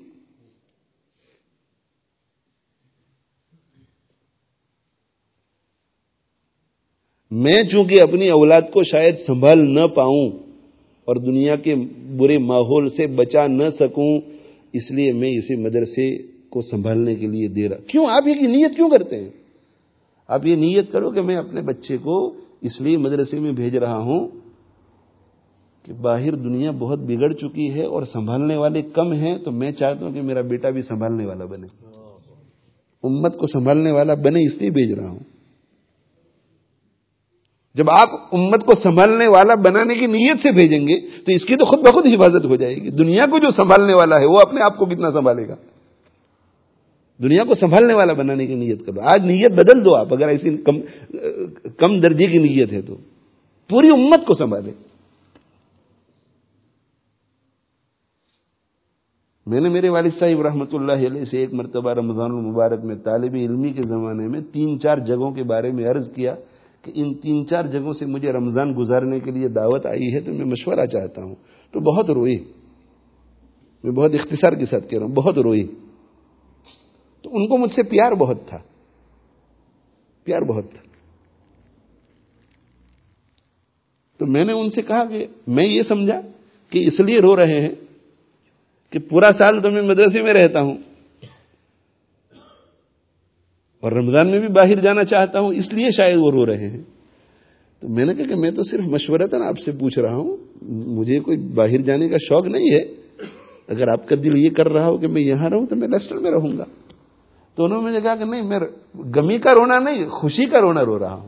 میں چونکہ اپنی اولاد کو شاید سنبھال نہ پاؤں اور دنیا کے برے ماحول سے بچا نہ سکوں، اس لیے میں اسے مدرسے کو سنبھالنے کے لیے دے رہا. کیوں آپ یہ نیت کیوں کرتے ہیں؟ آپ یہ نیت کرو کہ میں اپنے بچے کو اس لیے مدرسے میں بھیج رہا ہوں کہ باہر دنیا بہت بگڑ چکی ہے اور سنبھالنے والے کم ہیں، تو میں چاہتا ہوں کہ میرا بیٹا بھی سنبھالنے والا بنے، امت کو سنبھالنے والا بنے، اس لیے بھیج رہا ہوں. جب آپ امت کو سنبھالنے والا بنانے کی نیت سے بھیجیں گے تو اس کی تو خود بخود حفاظت ہو جائے گی. دنیا کو جو سنبھالنے والا ہے وہ اپنے آپ کو کتنا سنبھالے گا؟ دنیا کو سنبھالنے والا بنانے کی نیت کرو. آج نیت بدل دو آپ، اگر ایسی کم درجے کی نیت ہے تو پوری امت کو سنبھالے. میں نے میرے والد صاحب رحمۃ اللہ علیہ سے ایک مرتبہ رمضان المبارک میں طالب علمی کے زمانے میں 3-4 جگہوں کے بارے میں عرض کیا کہ ان 3-4 جگہوں سے مجھے رمضان گزارنے کے لیے دعوت آئی ہے تو میں مشورہ چاہتا ہوں. تو بہت روئی. میں بہت اختصار کے ساتھ کہہ رہا ہوں، بہت روئی. تو ان کو مجھ سے پیار بہت تھا. تو میں نے ان سے کہا کہ میں یہ سمجھا کہ اس لیے رو رہے ہیں کہ پورا سال تو میں مدرسے میں رہتا ہوں اور رمضان میں بھی باہر جانا چاہتا ہوں، اس لیے شاید وہ رو رہے ہیں. تو میں نے کہا کہ میں تو صرف مشورتاً آپ سے پوچھ رہا ہوں، مجھے کوئی باہر جانے کا شوق نہیں ہے. اگر آپ کا دل یہ کر رہا ہو کہ میں یہاں رہوں تو میں لیسٹر میں رہوں گا. تو انہوں نے مجھے کہا کہ نہیں، میں غمی کا رونا نہیں، خوشی کا رونا رو رہا ہوں.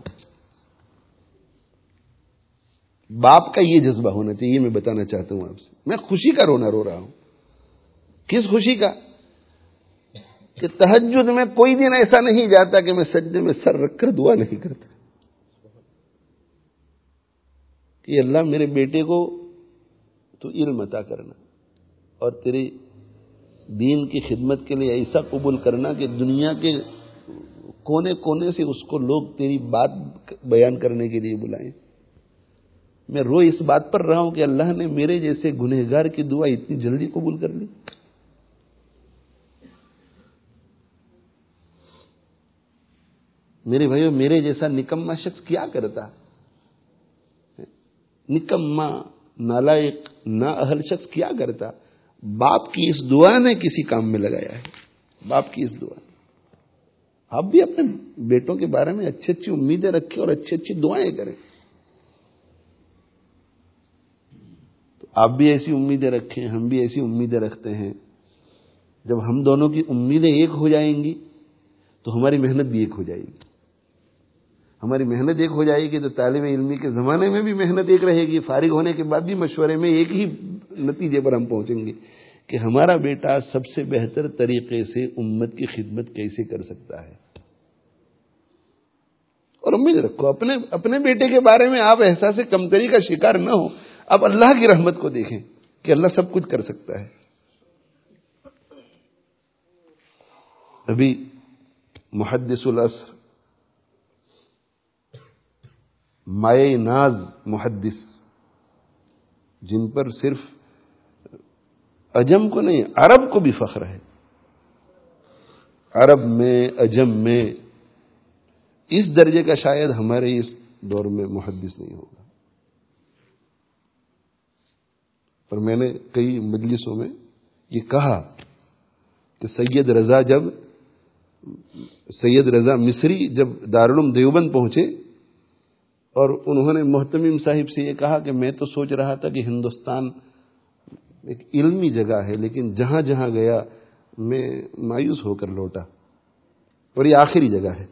باپ کا یہ جذبہ ہونا چاہیے. میں بتانا چاہتا ہوں آپ سے، میں خوشی کا رونا رو رہا ہوں. کس خوشی کا؟ کہ تہجد میں کوئی دن ایسا نہیں جاتا کہ میں سجدے میں سر رکھ کر دعا نہیں کرتا کہ اللہ میرے بیٹے کو تو علم عطا کرنا اور تیرے دین کی خدمت کے لیے ایسا قبول کرنا کہ دنیا کے کونے کونے سے اس کو لوگ تیری بات بیان کرنے کے لیے بلائیں. میں رو اس بات پر رہا ہوں کہ اللہ نے میرے جیسے گنہگار کی دعا اتنی جلدی قبول کر لی. میرے بھائیو، میرے جیسا نکما شخص کیا کرتا؟ نکما، نالائق، نااہل شخص کیا کرتا؟ باپ کی اس دعا نے کسی کام میں لگایا ہے، باپ کی اس دعا نے۔ آپ بھی اپنے بیٹوں کے بارے میں اچھی اچھی امیدیں رکھیں اور اچھی اچھی دعائیں کریں۔ تو آپ بھی ایسی امیدیں رکھیں، ہم بھی ایسی امیدیں رکھتے ہیں۔ جب ہم دونوں کی امیدیں ایک ہو جائیں گی تو ہماری محنت بھی ایک ہو جائے گی۔ ہماری محنت ایک ہو جائے گی تو طالب علمی کے زمانے میں بھی محنت ایک رہے گی، فارغ ہونے کے بعد بھی مشورے میں ایک ہی نتیجے پر ہم پہنچیں گے کہ ہمارا بیٹا سب سے بہتر طریقے سے امت کی خدمت کیسے کر سکتا ہے۔ اور امید رکھو اپنے بیٹے کے بارے میں آپ احساس کمتری کا شکار نہ ہو، آپ اللہ کی رحمت کو دیکھیں کہ اللہ سب کچھ کر سکتا ہے۔ ابھی محدث العصر، مائے ناز محدث، جن پر صرف عجم کو نہیں عرب کو بھی فخر ہے، عرب میں عجم میں اس درجے کا شاید ہمارے اس دور میں محدث نہیں ہوگا۔ پر میں نے کئی مجلسوں میں یہ کہا کہ سید رضا مصری جب دارالعلوم دیوبند پہنچے اور انہوں نے محتمم صاحب سے یہ کہا کہ میں تو سوچ رہا تھا کہ ہندوستان ایک علمی جگہ ہے، لیکن جہاں جہاں گیا میں مایوس ہو کر لوٹا، اور یہ آخری جگہ ہے،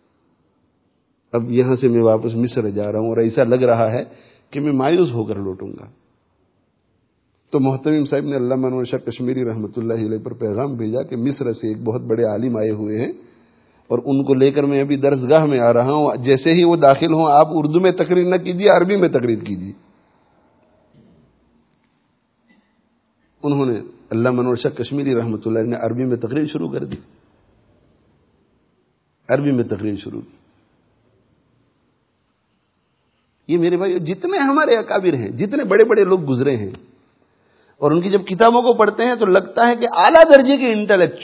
اب یہاں سے میں واپس مصر جا رہا ہوں اور ایسا لگ رہا ہے کہ میں مایوس ہو کر لوٹوں گا۔ تو محتمم صاحب نے علامہ انور شاہ کشمیری رحمۃ اللہ علیہ پر پیغام بھیجا کہ مصر سے ایک بہت بڑے عالم آئے ہوئے ہیں اور ان کو لے کر میں ابھی درسگاہ میں آ رہا ہوں، جیسے ہی وہ داخل ہوں آپ اردو میں تقریر نہ کیجیے، عربی میں تقریر کیجیے۔ انہوں نے علامہ انور شاہ کشمیری رحمۃ اللہ علیہ نے عربی میں تقریر شروع کر دی، عربی میں تقریر شروع کی۔ یہ میرے بھائی جتنے ہمارے اکابر ہیں، جتنے بڑے بڑے لوگ گزرے ہیں، اور ان کی جب کتابوں کو پڑھتے ہیں تو لگتا ہے کہ اعلیٰ درجے کے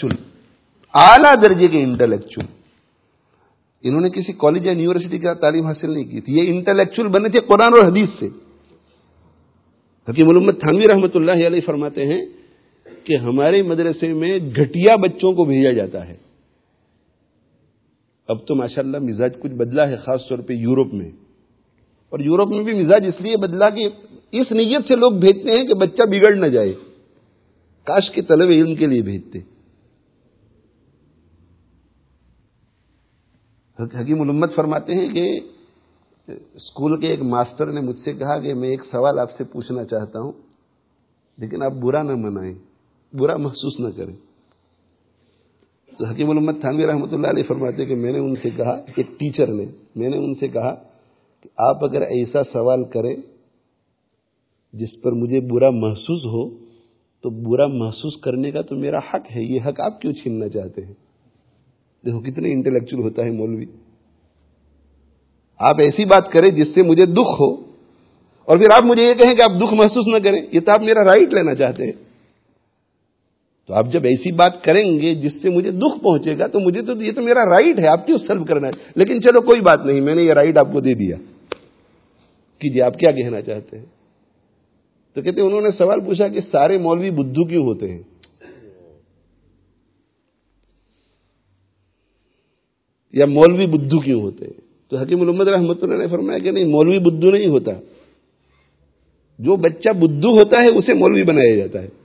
انٹلیکچوئل، انہوں نے کسی کالج یا یونیورسٹی کا تعلیم حاصل نہیں کی تھی، یہ انٹلیکچوئل بنے تھے قرآن اور حدیث سے۔ حکیم الامت تھانوی رحمۃ اللہ علیہ فرماتے ہیں کہ ہمارے مدرسے میں گھٹیا بچوں کو بھیجا جاتا ہے۔ اب تو ماشاءاللہ مزاج کچھ بدلا ہے، خاص طور پہ یورپ میں، اور یورپ میں بھی مزاج اس لیے بدلا کہ اس نیت سے لوگ بھیجتے ہیں کہ بچہ بگڑ نہ جائے، کاش کے طلب علم کے لیے بھیجتے۔ حکیم الامت فرماتے ہیں کہ اسکول کے ایک ماسٹر نے مجھ سے کہا کہ میں ایک سوال آپ سے پوچھنا چاہتا ہوں، لیکن آپ برا نہ منائیں، برا محسوس نہ کریں۔ تو حکیم الامت تھانوی رحمۃ اللہ علیہ فرماتے ہیں کہ میں نے ان سے کہا، ایک ٹیچر نے، میں نے ان سے کہا کہ آپ اگر ایسا سوال کریں جس پر مجھے برا محسوس ہو تو برا محسوس کرنے کا تو میرا حق ہے، یہ حق آپ کیوں چھیننا چاہتے ہیں؟ دیکھو کتنے انٹلیکچوئل ہوتا ہے مولوی۔ آپ ایسی بات کریں جس سے مجھے دکھ ہو اور پھر آپ مجھے یہ کہیں کہ آپ دکھ محسوس نہ کریں، یہ تو آپ میرا رائٹ لینا چاہتے ہیں۔ تو آپ جب ایسی بات کریں گے جس سے مجھے دکھ پہنچے گا تو مجھے تو یہ تو میرا رائٹ ہے، آپ کیوں سلب کرنا ہے؟ لیکن چلو کوئی بات نہیں، میں نے یہ رائٹ آپ کو دے دیا، کیجیے آپ کیا کہنا چاہتے ہیں۔ تو کہتے ہیں انہوں نے سوال پوچھا کہ سارے مولوی بدھو کیوں ہوتے ہیں؟ یا مولوی بدھو کیوں ہوتے ہیں؟ تو حکیم الامت رحمۃ اللہ نے فرمایا کہ نہیں، مولوی بدھو نہیں ہوتا، جو بچہ بدھو ہوتا ہے اسے مولوی بنایا جاتا ہے۔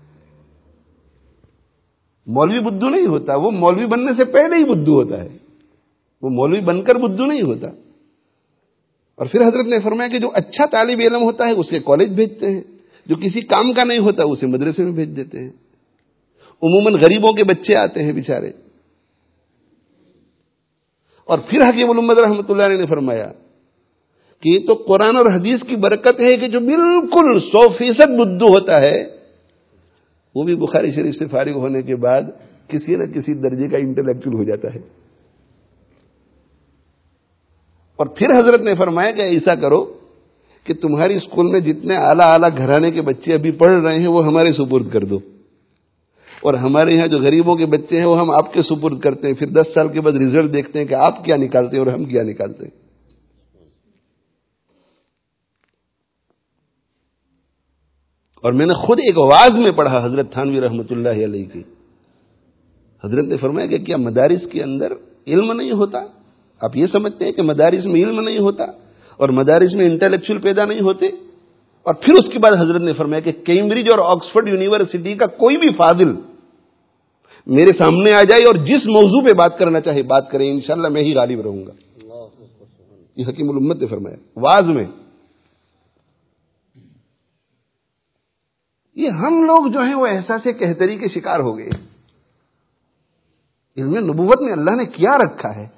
مولوی بدھو نہیں ہوتا، وہ مولوی بننے سے پہلے ہی بدھو ہوتا ہے، وہ مولوی بن کر بدھو نہیں ہوتا۔ اور پھر حضرت نے فرمایا کہ جو اچھا طالب علم ہوتا ہے اسے کالج بھیجتے ہیں، جو کسی کام کا نہیں ہوتا اسے مدرسے میں بھیج دیتے ہیں۔ عموماً غریبوں کے بچے آتے ہیں بیچارے۔ اور پھر حکیم الامت رحمۃ اللہ علیہ نے فرمایا کہ یہ تو قرآن اور حدیث کی برکت ہے کہ جو بالکل 100% بدھو ہوتا ہے وہ بھی بخاری شریف سے فارغ ہونے کے بعد کسی نہ کسی درجے کا انٹلیکچوئل ہو جاتا ہے۔ اور پھر حضرت نے فرمایا کہ ایسا کرو کہ تمہاری اسکول میں جتنے اعلیٰ گھرانے کے بچے ابھی پڑھ رہے ہیں وہ ہمارے سپرد کر دو، اور ہمارے یہاں جو غریبوں کے بچے ہیں وہ ہم آپ کے سپرد کرتے ہیں، پھر 10 سال کے بعد رزلٹ دیکھتے ہیں کہ آپ کیا نکالتے ہیں اور ہم کیا نکالتے ہیں۔ اور میں نے خود ایک واعظ میں پڑھا حضرت تھانوی رحمۃ اللہ علیہ کی. حضرت نے فرمایا کہ کیا مدارس کے اندر علم نہیں ہوتا؟ آپ یہ سمجھتے ہیں کہ مدارس میں علم نہیں ہوتا اور مدارس میں انٹلیکچوئل پیدا نہیں ہوتے؟ اور پھر اس کے بعد حضرت نے فرمایا کہ کیمبرج اور آکسفورڈ یونیورسٹی کا کوئی بھی فاضل میرے سامنے آ جائے اور جس موضوع پہ بات کرنا چاہے بات کرے، انشاءاللہ میں ہی غالب رہوں گا. یہ حکیم الامت نے فرمایا واعظ میں. یہ ہم لوگ جو ہیں وہ احساس کہتری کے شکار ہو گئے. علم نبوت میں اللہ نے کیا رکھا ہے؟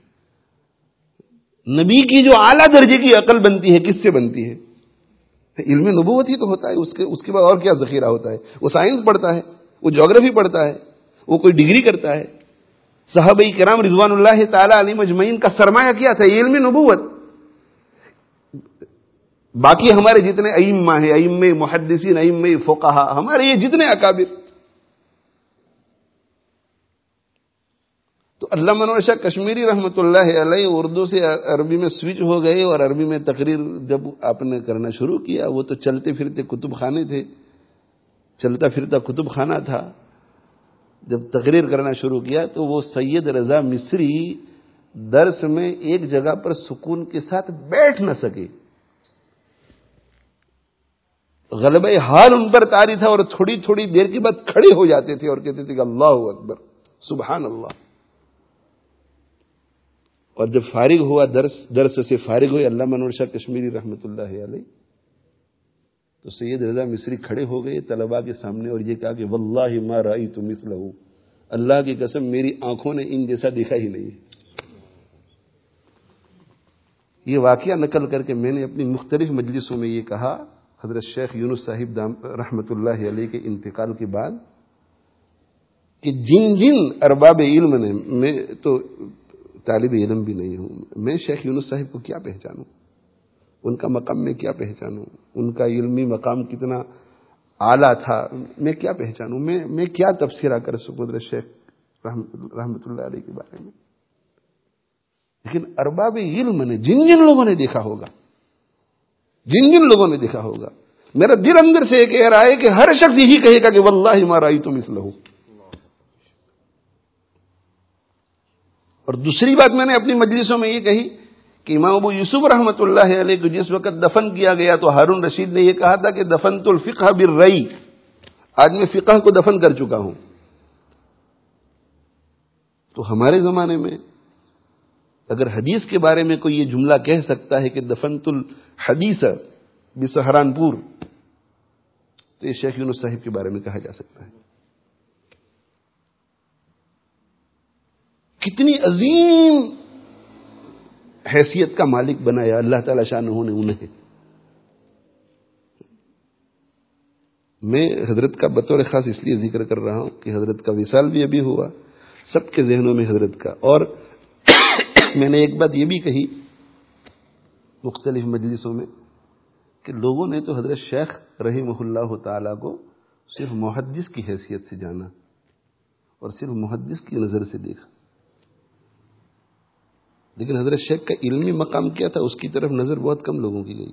نبی کی جو اعلیٰ درجے کی عقل بنتی ہے کس سے بنتی ہے؟ علم نبوت ہی تو ہوتا ہے. اس کے بعد اور کیا ذخیرہ ہوتا ہے؟ وہ سائنس پڑھتا ہے، وہ جغرافی پڑھتا ہے، وہ کوئی ڈگری کرتا ہے. صحابہ کرام رضوان اللہ تعالی علیہم اجمعین کا سرمایہ کیا تھا؟ علم نبوت. باقی ہمارے جتنے ائمہ ہیں، ائمہ محدثین، ائمہ فقہا، ہمارے یہ جتنے اکابر، تو علامہ انور شاہ کشمیری رحمۃ اللہ علیہ اردو سے عربی میں سوئچ ہو گئے اور عربی میں تقریر جب آپ نے کرنا شروع کیا، وہ تو چلتے پھرتے کتب خانے تھے، چلتا پھرتا کتب خانہ تھا. جب تقریر کرنا شروع کیا تو وہ سید رضا مصری درس میں ایک جگہ پر سکون کے ساتھ بیٹھ نہ سکے. غلبہ حال ان پر طاری تھا اور تھوڑی تھوڑی دیر کے بعد کھڑے ہو جاتے تھے اور کہتے تھے کہ اللہ اکبر، سبحان اللہ. اور جب فارغ ہوا درس سے فارغ ہوئے علامہ انور شاہ کشمیری رحمۃ اللہ علیہ، تو سید رضا مصری کھڑے ہو گئے طلباء کے سامنے اور یہ کہا کہ واللہ ما رأیت مثلہ، اللہ کی قسم میری آنکھوں نے ان جیسا دیکھا ہی نہیں. یہ واقعہ نقل کر کے میں نے اپنی مختلف مجلسوں میں یہ کہا حضرت شیخ یونس صاحب رحمۃ اللہ علیہ کے انتقال کے بعد کہ جن جن ارباب علم نے، میں تو طالب علم بھی نہیں ہوں، میں شیخ یونس صاحب کو کیا پہچانوں؟ ان کا مقام میں کیا پہچانوں؟ ان کا علمی مقام کتنا اعلیٰ تھا میں کیا پہچانوں؟ میں کیا تبصرہ کر سکوں حضرت شیخ رحمۃ اللہ علیہ کے بارے میں؟ لیکن ارباب علم نے، جن جن لوگوں نے دیکھا ہوگا، جن جن لوگوں نے دیکھا ہوگا، میرا دل اندر سے یہ کہہ رہا ہے کہ ہر شخص یہی کہے گا کہ واللہ ما رأیت مثلہ. اور دوسری بات میں نے اپنی مجلسوں میں یہ کہی کہ امام ابو یوسف رحمۃ اللہ علیہ کو جس وقت دفن کیا گیا تو ہارون رشید نے یہ کہا تھا کہ دفنت الفقہ بالرئی، آج میں فقہ کو دفن کر چکا ہوں. تو ہمارے زمانے میں اگر حدیث کے بارے میں کوئی یہ جملہ کہہ سکتا ہے کہ دفنت الحدیث بسہرانپور، تو یہ شیخ یونس صاحب کے بارے میں کہا جا سکتا ہے. کتنی عظیم حیثیت کا مالک بنایا اللہ تعالی شانہ نے انہیں. میں حضرت کا بطور خاص اس لیے ذکر کر رہا ہوں کہ حضرت کا وصال بھی ابھی ہوا، سب کے ذہنوں میں حضرت کا. اور میں نے ایک بات یہ بھی کہی مختلف مجلسوں میں کہ لوگوں نے تو حضرت شیخ رحمہ اللہ تعالی کو صرف محدث کی حیثیت سے جانا اور صرف محدث کی نظر سے دیکھا، لیکن حضرت شیخ کا علمی مقام کیا تھا اس کی طرف نظر بہت کم لوگوں کی گئی.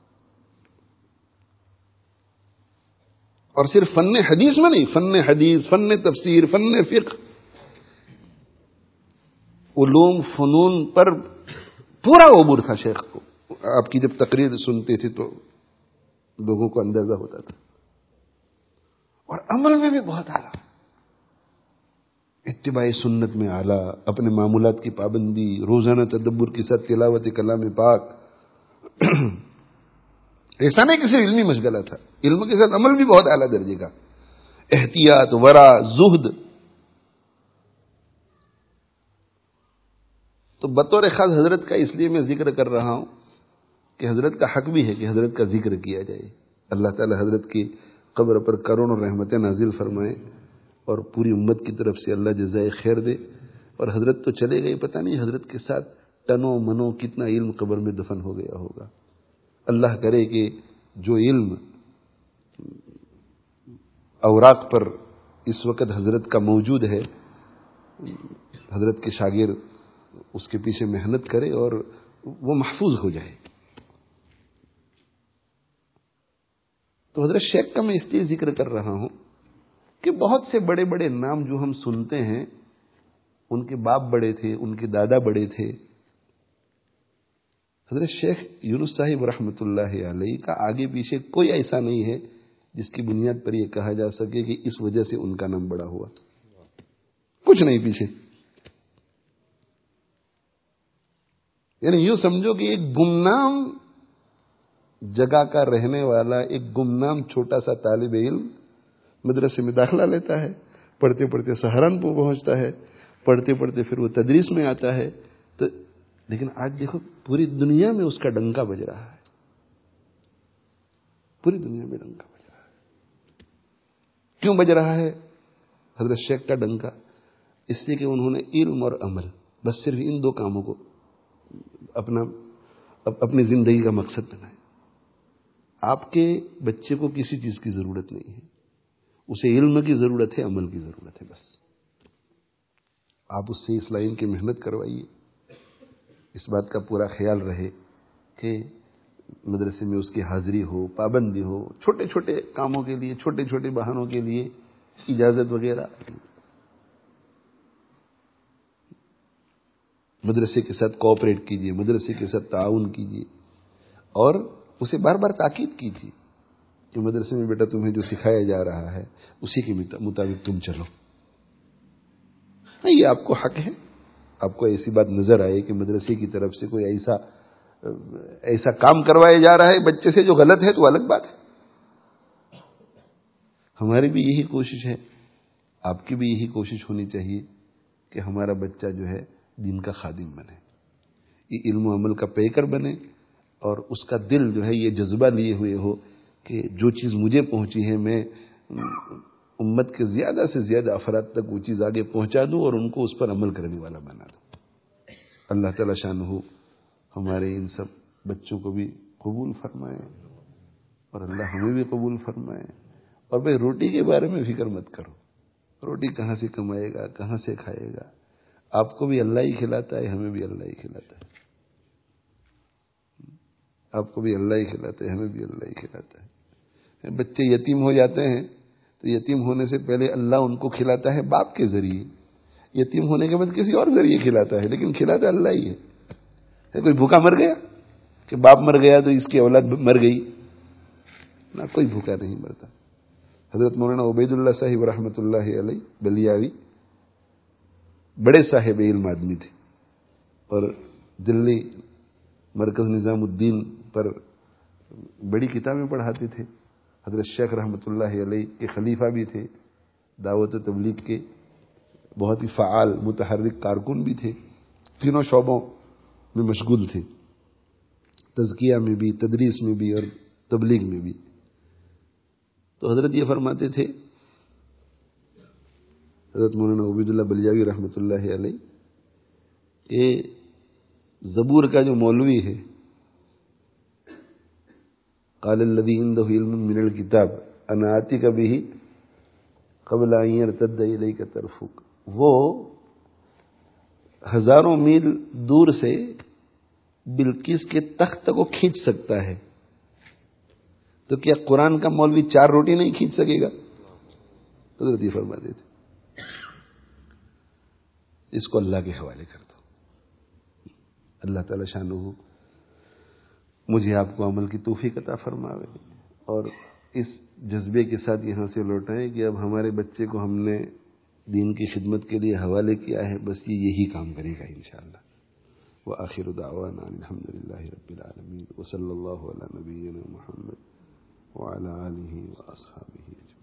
اور صرف فن حدیث میں نہیں، فن حدیث، فن تفسیر، فن فقہ، علوم فنون پر پورا عبور تھا شیخ کو. آپ کی جب تقریر سنتے تھے تو لوگوں کو اندازہ ہوتا تھا. اور عمل میں بھی بہت اعلیٰ، اتباع سنت میں اعلیٰ، اپنے معمولات کی پابندی، روزانہ تدبر کے ساتھ تلاوت کلام پاک. ایسا نہیں کہ صرف علمی مشغلہ تھا، علم کے ساتھ عمل بھی بہت اعلیٰ درجے کا، احتیاط، ورع، زہد. تو بطور خاص حضرت کا اس لیے میں ذکر کر رہا ہوں کہ حضرت کا حق بھی ہے کہ حضرت کا ذکر کیا جائے. اللہ تعالی حضرت کی قبر پر کروڑوں رحمتیں نازل فرمائے اور پوری امت کی طرف سے اللہ جزائے خیر دے. اور حضرت تو چلے گئے، پتہ نہیں حضرت کے ساتھ تنو منو کتنا علم قبر میں دفن ہو گیا ہوگا. اللہ کرے کہ جو علم اوراق پر اس وقت حضرت کا موجود ہے، حضرت کے شاگرد اس کے پیچھے محنت کرے اور وہ محفوظ ہو جائے. تو حضرت شیخ کا میں اس لیے ذکر کر رہا ہوں کہ بہت سے بڑے بڑے نام جو ہم سنتے ہیں ان کے باپ بڑے تھے، ان کے دادا بڑے تھے. حضرت شیخ یونس صاحب رحمۃ اللہ علیہ کا آگے پیچھے کوئی ایسا نہیں ہے جس کی بنیاد پر یہ کہا جا سکے کہ اس وجہ سے ان کا نام بڑا ہوا. کچھ نہیں پیچھے. یعنی یوں سمجھو کہ ایک گمنام جگہ کا رہنے والا ایک گمنام چھوٹا سا طالب علم مدرسے میں داخلہ لیتا ہے، پڑھتے پڑھتے سہارنپور پہنچتا ہے، پڑھتے پڑھتے پھر وہ تدریس میں آتا ہے. تو لیکن آج دیکھو پوری دنیا میں اس کا ڈنکا بج رہا ہے، پوری دنیا میں ڈنکا بج رہا ہے. کیوں بج رہا ہے حضرت شیخ کا ڈنکا؟ اس لیے کہ انہوں نے علم اور عمل بس صرف ان دو کاموں کو اپنی زندگی کا مقصد بنائے. آپ کے بچے کو کسی چیز کی ضرورت نہیں ہے، اسے علم کی ضرورت ہے، عمل کی ضرورت ہے. بس آپ اس سے اس لائن کی محنت کروائیے. اس بات کا پورا خیال رہے کہ مدرسے میں اس کی حاضری ہو، پابندی ہو. چھوٹے چھوٹے کاموں کے لیے، چھوٹے چھوٹے بہانوں کے لیے اجازت وغیرہ. مدرسے کے ساتھ کوآپریٹ کیجیے، مدرسے کے ساتھ تعاون کیجیے اور اسے بار بار تاکید کیجیے کہ مدرسے میں بیٹا تمہیں جو سکھایا جا رہا ہے اسی کے مطابق تم چلو. نہیں، یہ آپ کو حق ہے. آپ کو ایسی بات نظر آئے کہ مدرسے کی طرف سے کوئی ایسا کام کروایا جا رہا ہے بچے سے جو غلط ہے تو الگ بات ہے. ہماری بھی یہی کوشش ہے، آپ کی بھی یہی کوشش ہونی چاہیے کہ ہمارا بچہ جو ہے دین کا خادم بنے، یہ علم و عمل کا پیکر بنے اور اس کا دل جو ہے یہ جذبہ لیے ہوئے ہو کہ جو چیز مجھے پہنچی ہے میں امت کے زیادہ سے زیادہ افراد تک وہ چیز آگے پہنچا دوں اور ان کو اس پر عمل کرنے والا بنا دوں. اللہ تعالی شانہ ہمارے ان سب بچوں کو بھی قبول فرمائے اور اللہ ہمیں بھی قبول فرمائے. اور بھائی روٹی کے بارے میں فکر مت کرو، روٹی کہاں سے کمائے گا، کہاں سے کھائے گا. آپ کو بھی اللہ ہی کھلاتا ہے، ہمیں بھی اللہ ہی کھلاتا ہے. آپ کو بھی اللہ ہی کھلاتا ہے، ہمیں بھی اللہ ہی کھلاتا ہے. بچے یتیم ہو جاتے ہیں تو یتیم ہونے سے پہلے اللہ ان کو کھلاتا ہے باپ کے ذریعے. یتیم ہونے کے بعد کسی اور ذریعے کھلاتا ہے، لیکن کھلاتا اللہ ہی ہے. کوئی بھوکا مر گیا کہ باپ مر گیا تو اس کی اولاد مر گئی؟ نہ، کوئی بھوکا نہیں مرتا. حضرت مولانا عبید اللہ صاحب رحمۃ اللہ علیہ بلیاوی بڑے صاحب علم آدمی تھے اور دلی مرکز نظام الدین پر بڑی کتابیں پڑھاتے تھے. حضرت شیخ رحمۃ اللہ علیہ کے خلیفہ بھی تھے، دعوت و تبلیغ کے بہت ہی فعال متحرک کارکن بھی تھے. تینوں شعبوں میں مشغول تھے، تزکیہ میں بھی، تدریس میں بھی اور تبلیغ میں بھی. تو حضرت یہ فرماتے تھے، حضرت مولانا عبید اللہ بلیاوی رحمۃ اللہ علیہ، کہ زبور کا جو مولوی ہے، قال الذی عنده علم من الکتاب انا آتیک بہ قبل ان یرتد الیک طرفک، وہ ہزاروں میل دور سے بلقیس کے تخت کو کھینچ سکتا ہے، تو کیا قرآن کا مولوی 4 روٹی نہیں کھینچ سکے گا؟ حضرت یہ فرماتے تھے. اس کو اللہ کے حوالے کر دو. اللہ تعالی شانہ مجھے آپ کو عمل کی توفیق عطا فرماوے اور اس جذبے کے ساتھ یہاں سے لوٹائیں کہ اب ہمارے بچے کو ہم نے دین کی خدمت کے لیے حوالے کیا ہے، بس یہ یہی کام کرے گا انشاءاللہ. وآخر دعوانا الحمد للہ رب العالمین وصلی اللہ علی نبینا محمد وعلی آلہ واصحابہ اجمعین.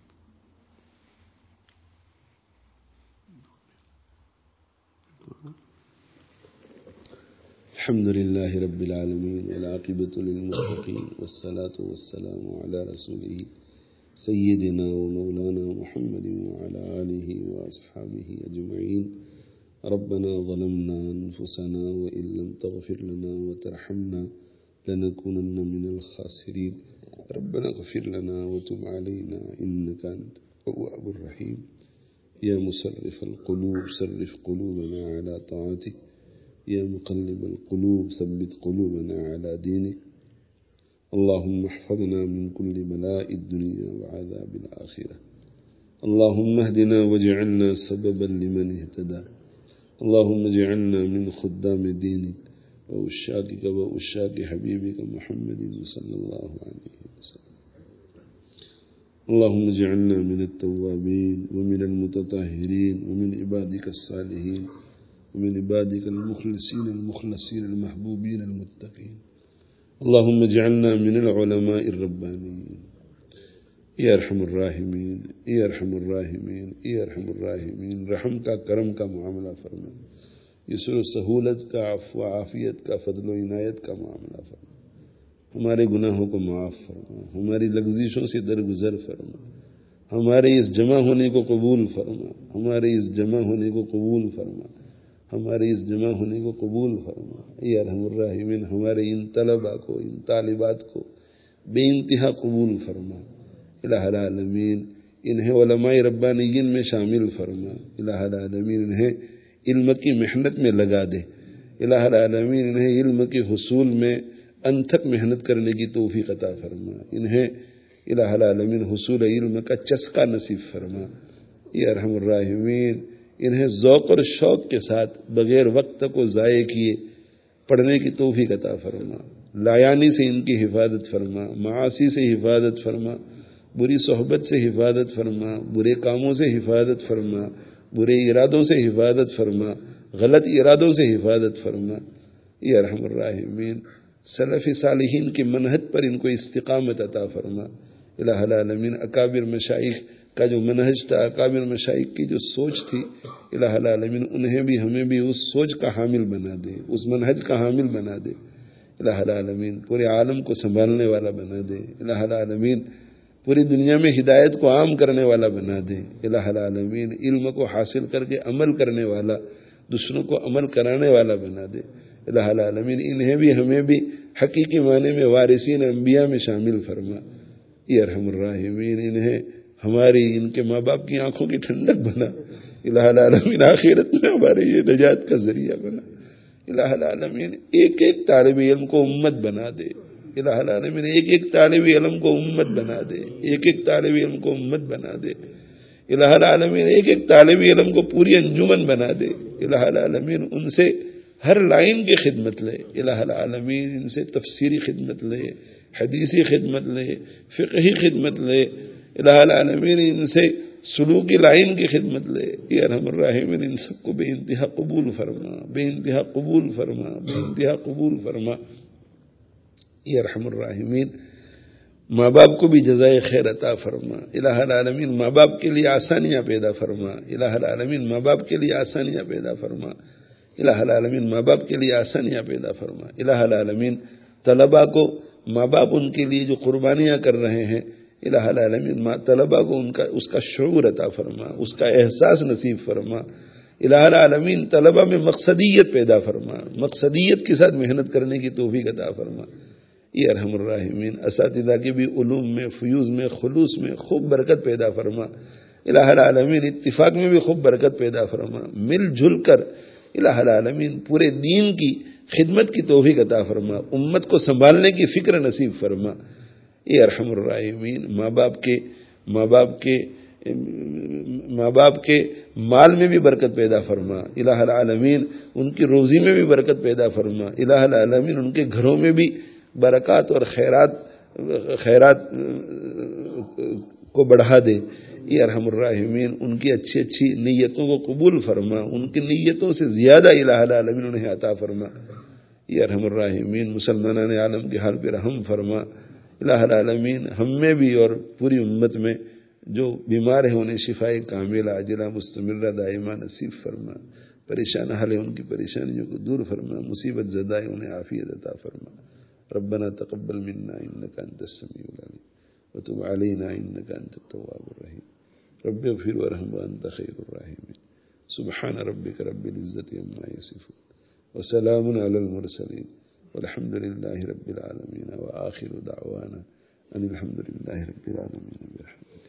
الحمد للہ رب العالمین والعاقبۃ للمتقین والصلاة والسلام علی رسولہ سیدنا و مولانا محمد وعلی آلہ واصحابہ اجمعین. ربنا ظلمنا انفسنا وان لم تغفر لنا وترحمنا لنكونن من الخاسرین. ربنا اغفر لنا وتب علينا انك انت التواب الرحیم. یا مصرف القلوب صرف قلوبنا على طاعتك. یا مقلب القلوب ثبت قلوبنا على دينك. اللهم احفظنا من كل بلاء الدنيا وعذاب الآخرة. اللهم اهدنا واجعلنا سببا لمن اهتدى. اللهم اجعلنا من خدام دينك وأشاقك وأشاق حبيبك محمد صلى الله عليه وسلم. اللهم اجعلنا من التوابين ومن المتطهرين ومن عبادك الصالحين ومن عبادك المخلصين المحبوبين المتقين. اللهم اجعلنا من العلماء الربانيين. یا ارحم الراحمین، یا ارحم الراحمین، یا ارحم الراحمین، رحم کا کرم کا معاملہ فرما، یسر و سہولت کا، عفو و عافیت کا، فضل و عنایت کا معاملہ فرما. ہمارے گناہوں کو معاف فرما، ہماری لغزشوں سے درگزر فرما، ہمارے اس جمع ہونے کو قبول فرما، ہمارے اس جمع ہونے کو قبول فرما، ہمارے اس جمع ہونے کو قبول فرما. یا ارحم الراحمین، ہمارے ان طلباء کو، ان طالبات کو بے انتہا قبول فرما. الہ العالمین، انہیں علماء ربانیین میں شامل فرما. الہ العالمین، انہیں علم کی محنت میں لگا دے. الہ العالمین، انہیں علم کے حصول میں انتھک محنت کرنے کی توفیق عطا فرما. انہیں الہ العالمین حصول علم کا چسکا نصیب فرما. یا ارحم الراحمین، انہیں ذوق اور شوق کے ساتھ بغیر وقت کو ضائع کیے پڑھنے کی توفیق عطا فرما. لایانی سے ان کی حفاظت فرما، معاصی سے حفاظت فرما، بری صحبت سے حفاظت فرما، برے کاموں سے حفاظت فرما، برے ارادوں سے حفاظت فرما، غلط ارادوں سے حفاظت فرما. یا ارحم الراحمین، سلف صالحین کے منہج پر ان کو استقامت عطا فرما. الہ العالمین، اکابر مشائخ کا جو منہج تھا، اکابر مشائخ کی جو سوچ تھی، الہ العالمین انہیں بھی ہمیں بھی اس سوچ کا حامل بنا دے، اس منہج کا حامل بنا دے. الہ العالمین، پورے عالم کو سنبھالنے والا بنا دے. الہ العالمین، پوری دنیا میں ہدایت کو عام کرنے والا بنا دے. الہ العالمین، علم کو حاصل کر کے عمل کرنے والا، دوسروں کو عمل کرانے والا بنا دے. الہ العالمین، انہیں بھی ہمیں بھی حقیقی معنی میں وارثین انبیاء میں شامل فرما. یا ارحم الراحمین، انہیں ہماری ان کے ماں باپ کی آنکھوں کی ٹھنڈک بنا. الہ العالمین، آخرت میں ہمارے یہ نجات کا ذریعہ بنا. الہ العالمین، ایک ایک طالب علم کو امت بنا دے. الہ العالمین، ایک ایک طالب علم کو امت بنا دے، ایک ایک طالب علم کو امت بنا دے. الہ العالمین، ایک ایک طالب علم کو پوری انجمن بنا دے. الہ العالمین، ان سے ہر لائن کی خدمت لے. الہ العالمین، ان سے تفسیری خدمت لے، حدیثی خدمت لے، فقہی خدمت لے. الہ العالمین، ان سے سلوکی لائن کی خدمت لے. یا ارحم الراحمین، ان سب کو بے انتہا قبول فرما، بے انتہا قبول فرما، بے انتہا قبول فرما. یا ارحم الراحمین، ماں باپ کو بھی جزائے خیر عطا فرما. الہ العالمین، ماں باپ کے لیے آسانیاں پیدا فرما. الہ العالمین، ماں باپ کے لیے آسانیاں پیدا فرما. الہ العالمین، ماں باپ کے لیے آسانیاں پیدا فرما. الہ العالمین، طلباء کو ماں باپ ان کے لیے جو قربانیاں کر رہے ہیں، الہ العالمین طلباء کو اس کا شعور عطا فرما، اس کا احساس نصیب فرما. الہ العالمین، طلباء میں مقصدیت پیدا فرما، مقصدیت کے ساتھ محنت کرنے کی توفیق عطا فرما. یا ارحم الراحمین، اساتذہ کے بھی علوم میں، فیوز میں، خلوص میں خوب برکت پیدا فرما. الہ العالمین، اتفاق میں بھی خوب برکت پیدا فرما. مل جل کر الہ العالمین پورے دین کی خدمت کی توفیق عطا فرما، امت کو سنبھالنے کی فکر نصیب فرما. اے ارحم الراحمین، ماں باپ کے مال میں بھی برکت پیدا فرما. الہ العالمین، ان کی روزی میں بھی برکت پیدا فرما. الہ العالمین، ان کے گھروں میں بھی برکات اور خیرات کو بڑھا دے. یا ارحم الراحمین، ان کی اچھی اچھی نیتوں کو قبول فرما، ان کی نیتوں سے زیادہ الہ العالمین انہیں عطا فرما. یا ارحم الراحمین، مسلمانان عالم کے حال پہ رحم فرما. الہ العالمین، ہم میں بھی اور پوری امت میں جو بیمار ہیں انہیں شفاء کاملہ عاجلہ مستمرہ دائمہ نصیب فرما. پریشان حال ہے ان کی پریشانیوں کو دور فرما، مصیبت زدہ انہیں عافیت عطا فرما. ربنا تقبل منا انك انت السميع العليم وتب علينا انك انت التواب الرحيم. رب اغفر وارحم وانت خير الراحمين. سبحان ربك رب العزة عما يصفون وسلام على المرسلين والحمد لله رب العالمين وآخر دعوانا ان الحمد لله رب العالمين برحمته.